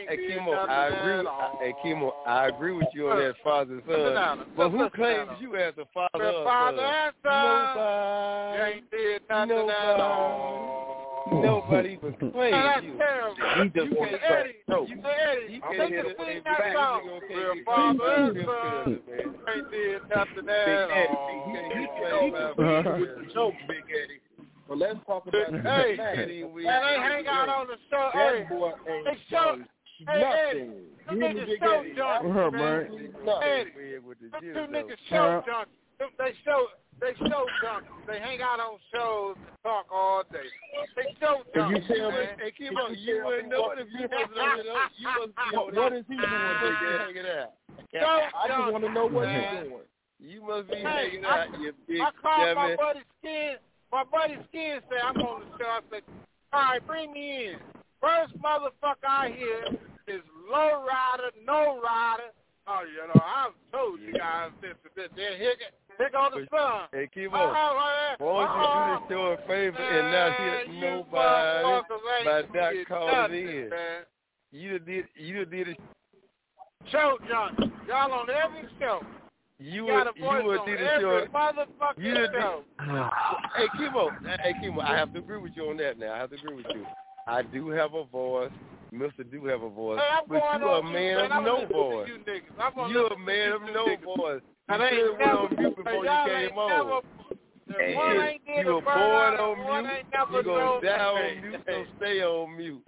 Chemo, I agree with you on that, father and son. But who claims you as a father or son? Nobody. You ain't did nothing at all. Nobody even claims you. He just wants to say, no. You can't hit it. We're father and son. Ain't did nothing at all. Joke, Big Eddie. But let's talk about Hey, they hang out on the show. That boy ain't nothing. Them niggas show junkies, man. Them two niggas show junkies. They show junkies. They hang out on shows and talk all day. They show junkies. You tell me, hey, Chemo, you wouldn't know it if you wasn't on it. You must be on What is he doing, hanging out? I just want to know what he's doing. You must be hanging out, you big I called dummy. my buddy Skin said, I'm on the show. I said, all right, bring me in. First motherfucker I hear is low rider, no rider. Oh, you know, I've told you guys this. Then here go the sun. Hey, Chemo, why don't you do this show a favor and not hit nobody by not calling in? Man. You did a show, John. Y'all on every show. You would do the show. You would do. Hey, Chemo, I have to agree with you on that now. I do have a voice. Mr. do have a voice. Hey, but you're a man of no voice. You're a man of no voice. You should have went on mute before you came on. You were born on mute. You're going to die on mute, so stay on mute.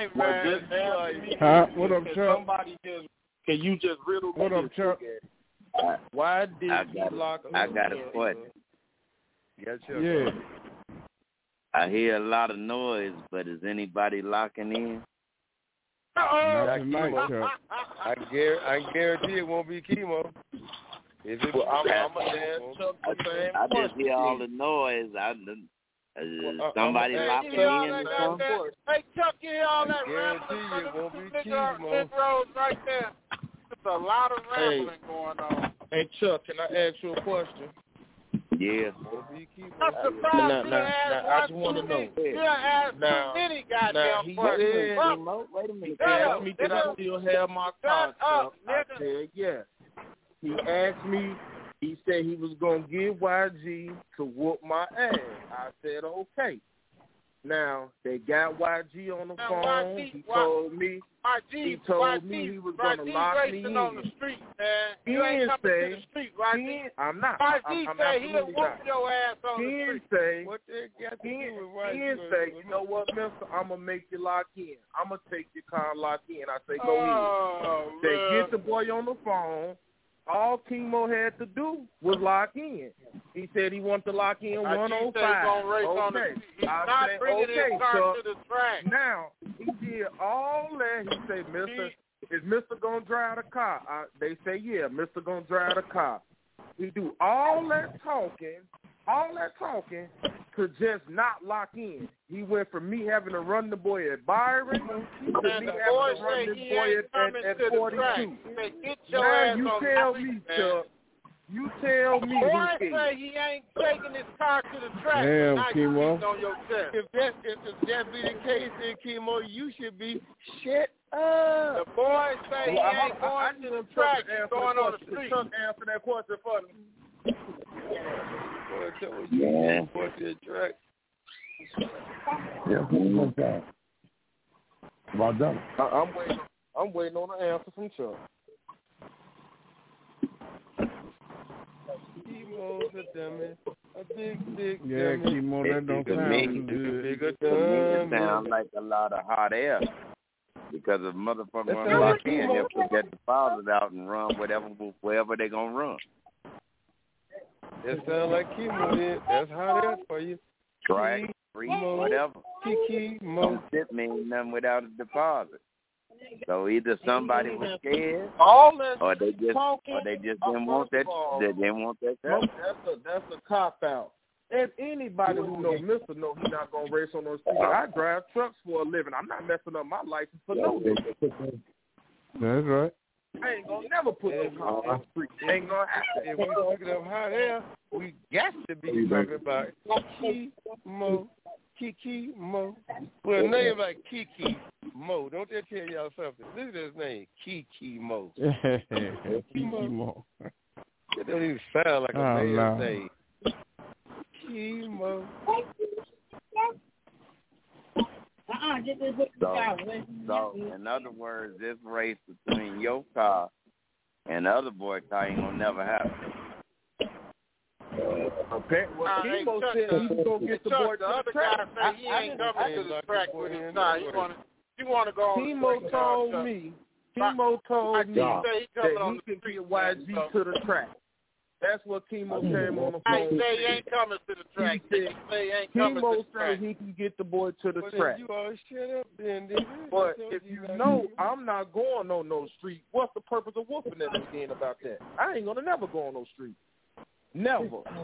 What up, Chuck? Can you just riddle me? What up, Chuck? Why did he lock? I got a question. Yeah, Chuck. Yeah. I hear a lot of noise, but is anybody locking in? Not tonight, Chuck. I guarantee it won't be chemo. If it, I just hear all the noise. Somebody locking in or something? Hey, Chuck, you hear all that rambling from the Negroes right there? There's a lot of rambling going on. Hey, Chuck, can I ask you a question? Yeah. I'm surprised I just want to know. You asked too many goddamn questions. Wait a minute. He asked me did I still have my car, Chuck. I said yes. He asked me, he said he was going to give YG to whoop my ass. I said okay. Now, they got YG on the phone. He told me he was going to lock me in. On the street, man. You ain't coming to the street, YG. I'm not. YG say he'll whoop your ass on the street. Ken say, you know what, mister, I'm going to make you lock in. I'm going to take your car and lock in. I say, go ahead. They get the boy on the phone. All Chemo had to do was lock in. He said he wanted to lock in 105. Okay. I said, okay, so now he did all that. He said, mister, is Mr. going to drive the car? They say, yeah, Mr. going to drive the car. He do all that talking to just not lock in. He went from me having to run the boy at Byron to me having to run this boy at 42. Now you tell me, Chuck. You tell me. Boy say he ain't taking his car to the track. Damn, Chemo. On your chest. If that be the case, then Chemo, you should be shut up. The boy say he ain't going to the track. He's going on the street. Chuck answer that question for me. Yeah. Well done. I'm waiting on the answer from Chuck. Chemo's a dummy. A big yeah, dummy. Chemo, that don't sound good. It sounds like a lot of hot air. Because if motherfuckers want to lock in, they'll put that deposit out and run wherever they're going to run. That sounds like Chemo then. That's hot air for you. Track, free, whatever. Chemo. That means nothing without a deposit. So either somebody was scared, or they just didn't want that. They didn't want that. That's a cop out. And anybody who knows Mr. know he's not gonna race on those streets. I drive trucks for a living. I'm not messing up my license for no reason. That's right. I ain't gonna never put no car on the street. Ain't gonna happen. If we talking about hot air, we got to be talking about Chemo. Kiki Mo. Well, a name like Kiki Mo. Don't that tell y'all something? Look at his name, Kiki Mo. Kiki Mo. It don't even sound like a man's name. Kiki Mo. So, in other words, this race between your car and the other boy car ain't gonna never happen. Chemo said he was gonna get the boy to the track. He ain't coming to the track with his car. You want to go on Chemo told me that he can get YG to the track. That's what Chemo came on the phone. I say he ain't coming to the track. Chemo said he can get the boy to the track. You all shut up then. But if you know I'm not going on no street, what's the purpose of whooping them again about that? I ain't gonna never go on no street. Never.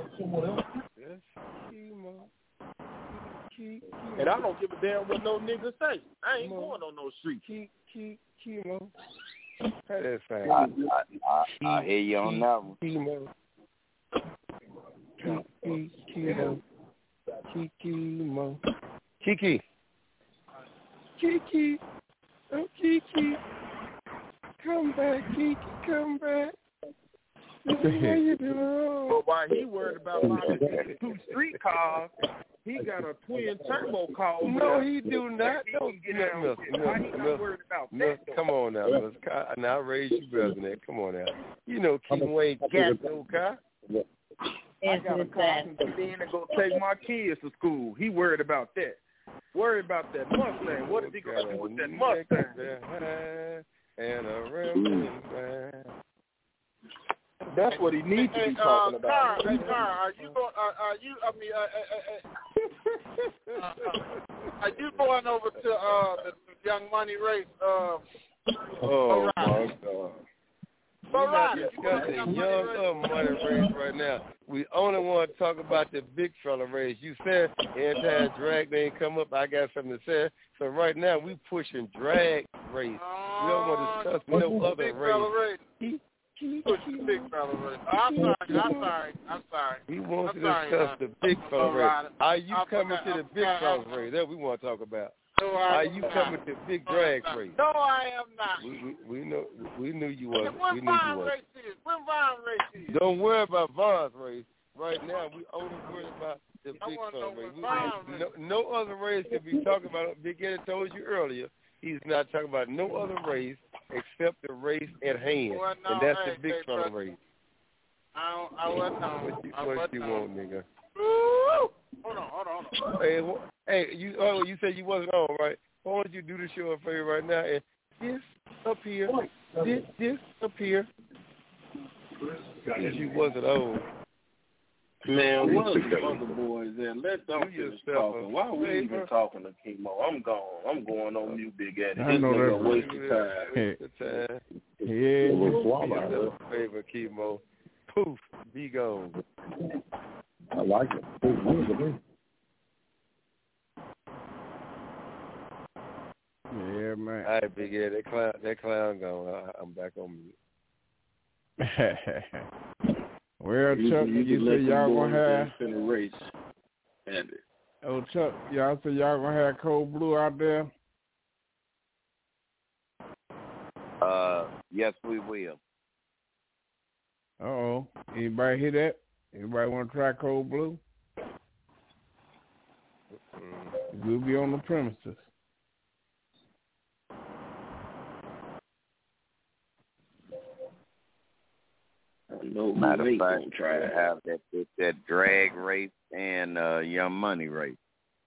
And I don't give a damn what no nigga say. I ain't going on no street. Chemo. How that sound? I hear you on that one. Chemo. Chemo. Kiki. Kiki. Oh, Kiki. Come back, Kiki. Come back. But while he worried about my 2 street cars, he got a twin turbo car. No, he do not. Don't get out. Come on now, now I raise you better than that. Come on now. You know Chemo ain't got no car. I got a car then to go take my kids to school. He worried about that. Worried about that Mustang. What is he gonna do with that Mustang? And a rambling. That's what he needs to be talking about. Are you going? going over to the Young Money race. Oh my God. We're not discussing Young Money race right now. We only want to talk about the big fella race. You said anytime drag ain't come up, I got something to say. So right now we pushing drag race. We don't want to discuss no other race. Pushing the big fella race. I'm sorry. We want to discuss the big fella race. Are you coming to the big fella race? That we want to talk about. No, are you coming to big drag race? No, I am not. We know. We knew you wasn't. When Vaughn race is? Don't worry about Vaughn's race. Right now, we only worry about the big fella race. No other race can be talking about. Big Eddie told you earlier. He's not talking about no other race except the race at hand, and that's the big fella race. I wasn't on. What you want, nigga? Hold on. Hey, you said you wasn't on, right? Why don't you do the show for you right now and disappear, disappear, if you wasn't on. Man, what's the other boys there? Let them finish talking. Why are we even talking to Chemo? I'm gone. I'm going on mute, Big Eddie. This nigga waste of time. Waste of time. Yeah. Favorite Chemo. Poof, be gone. I like it. Yeah, man. All right, Big Ed, that clown gone. I'm back on mute. Well, Chuck, you say y'all gonna have in a race, Andy. Oh, Chuck, y'all say y'all gonna have Cold Blue out there? Yes, we will. Uh-oh. Anybody hear that? Anybody want to try Cold Blue? We'll be on the premises. Matter of fact, try to have that drag race and Young Money race.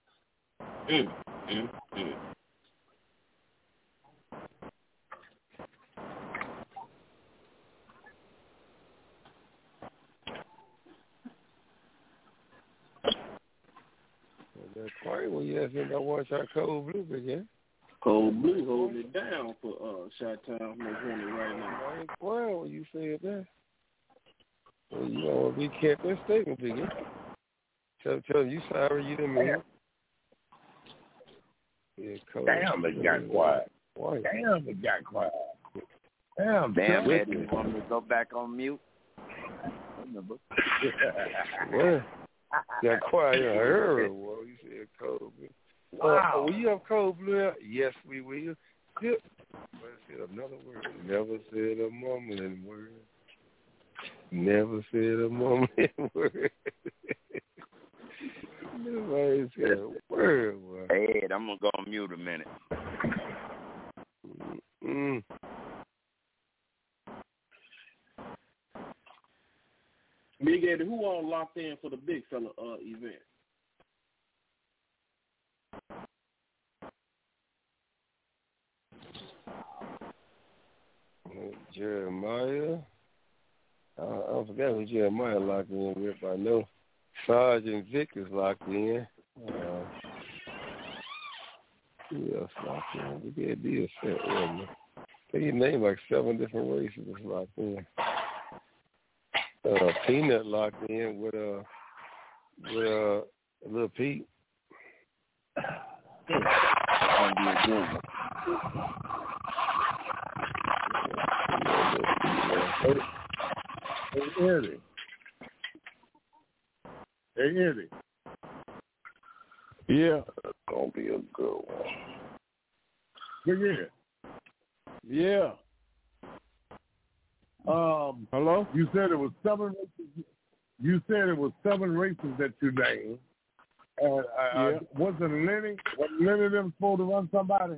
That's quiet when you ask me about watch our Cold Blue again. Cold Blue holding it down for Chi-Town right now. I ain't quiet when you said that. Well, you know, we kept that statement, Biggie. Tell them you sorry you didn't mean it. Yeah, damn, it got quiet. Damn, it got quiet. Damn, Eddie, you want me to go back on mute? Well, got quiet. I heard. Well, you said Cold Blue. Wow. Will you have Cold Blue? Yes, we will. Good. But said another word. Never said a mumbling word. Never said a mumbling word. Nobody said a word. Hey, Ed, I'm going to go on mute a minute. Big Eddie, who all locked in for the big fella event? Jeremiah. I forgot who Jeremiah locked in with. I know Sergeant Vic is locked in. Who else locked in? We did a set, wasn't it? I think he named like 7 different races was locked in. Peanut locked in with Lil Pete. Hey, Eddie. Yeah. That's going to be a good one. Yeah. Hello? You said it was 7 races. You said it was 7 races that you named. Wasn't Lenny them supposed to run somebody?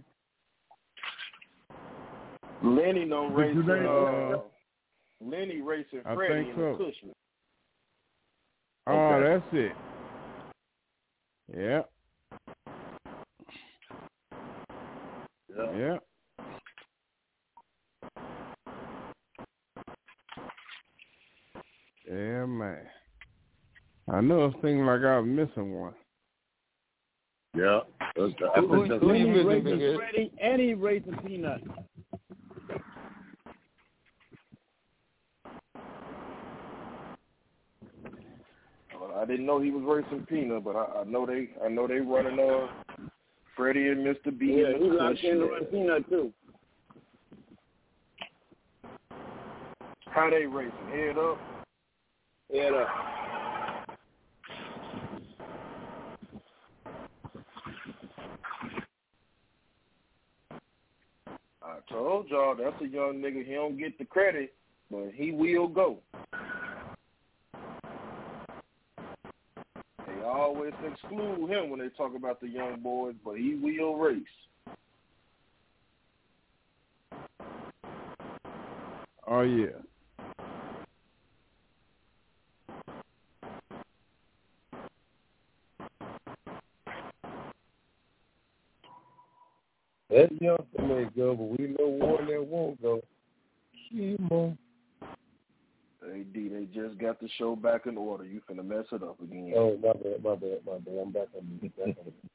Lenny don't race. Lenny racing Freddie and the Cushman. Oh, that's it. Yeah. Yeah, man. I know it seemed like I was missing one. Yeah. Who you missing, Big Ed? Freddie, and he racing Peanut. I didn't know he was racing Peanut, but I know they running Freddie and Mr. B. Yeah, he's locked in to run Peanut too. How they racing? Head up? Head up. I told y'all that's a young nigga. He don't get the credit, but he will go. They always exclude him when they talk about the young boys, but he will race. Oh, yeah. That youngster may go, but we know one that won't go. Chemo. Hey, D, they just got the show back in order. You finna mess it up again. Oh, my bad. I'm back on it.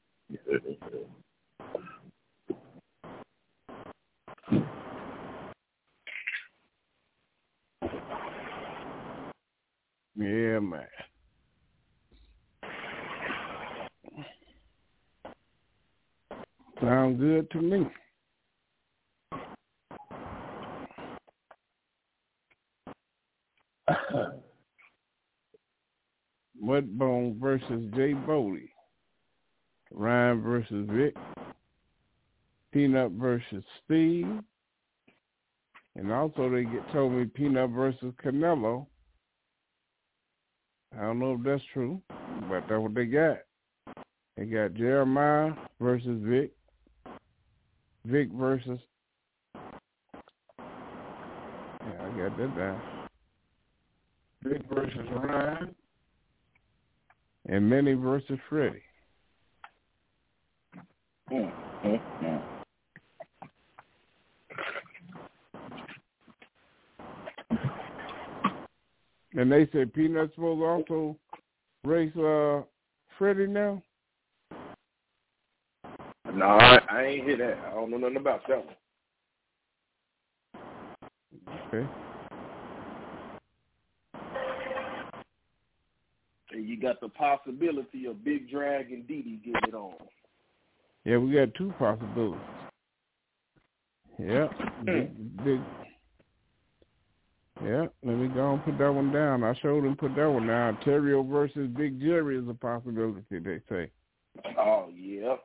Yeah, man. Sound good to me. Mudbone versus Jay Bodie. Ryan versus Vic. Peanut versus Steve. And also they told me Peanut versus Canelo. I don't know if that's true, but that's what they got. They got Jeremiah versus Vic. Vic versus... Yeah, I got that down. Vic versus Ryan. And Manny versus Freddie. And they said Peanut's supposed to also race Freddie now? No, I ain't hear that. I don't know nothing about that one. Okay. And you got the possibility of Big Drag and Didi getting it on. Yeah, we got two possibilities. Yeah. Big. Yeah, let me go and put that one down. I showed him put that one down. Terrio versus Big Jerry is a possibility, they say. Oh, yeah.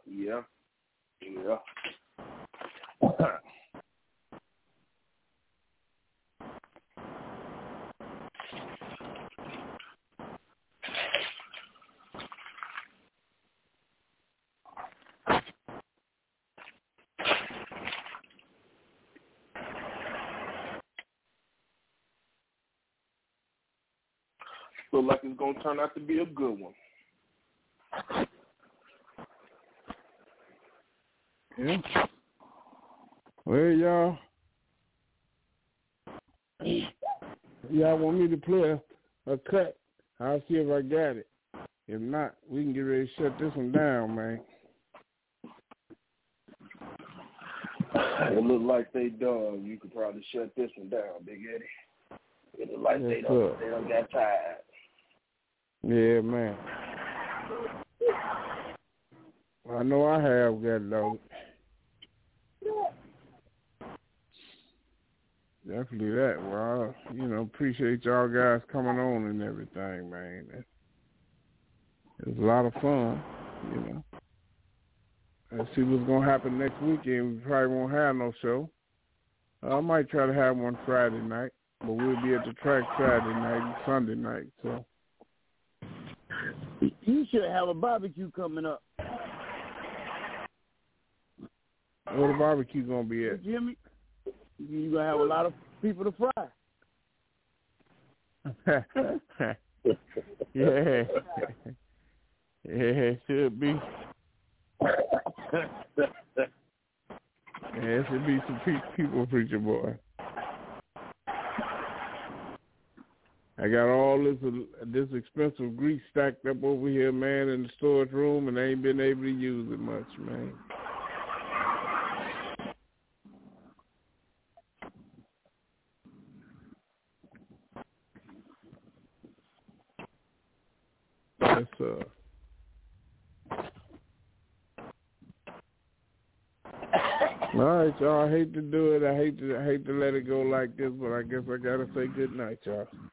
Look like it's going to turn out to be a good one. Yeah. Well, y'all want me to play a cut? I'll see if I got it. If not, we can get ready to shut this one down, man. It look like they done. You could probably shut this one down, Big Eddie. It look like they done got tired. Yeah, man. I know I have got low. Definitely that. Well, appreciate y'all guys coming on and everything, man. It was a lot of fun, Let's see what's going to happen next weekend. We probably won't have no show. I might try to have one Friday night, but we'll be at the track Saturday night and Sunday night, so. You should have a barbecue coming up. Where the barbecue going to be at? Jimmy, you're going to have a lot of people to fry. Yeah. Yeah, it should be. Yeah, it should be some people, preacher boy. I got all this expensive grease stacked up over here, man, in the storage room, and I ain't been able to use it much, man. That's all right, y'all. I hate to do it. I hate to let it go like this, but I guess I gotta say good night, y'all.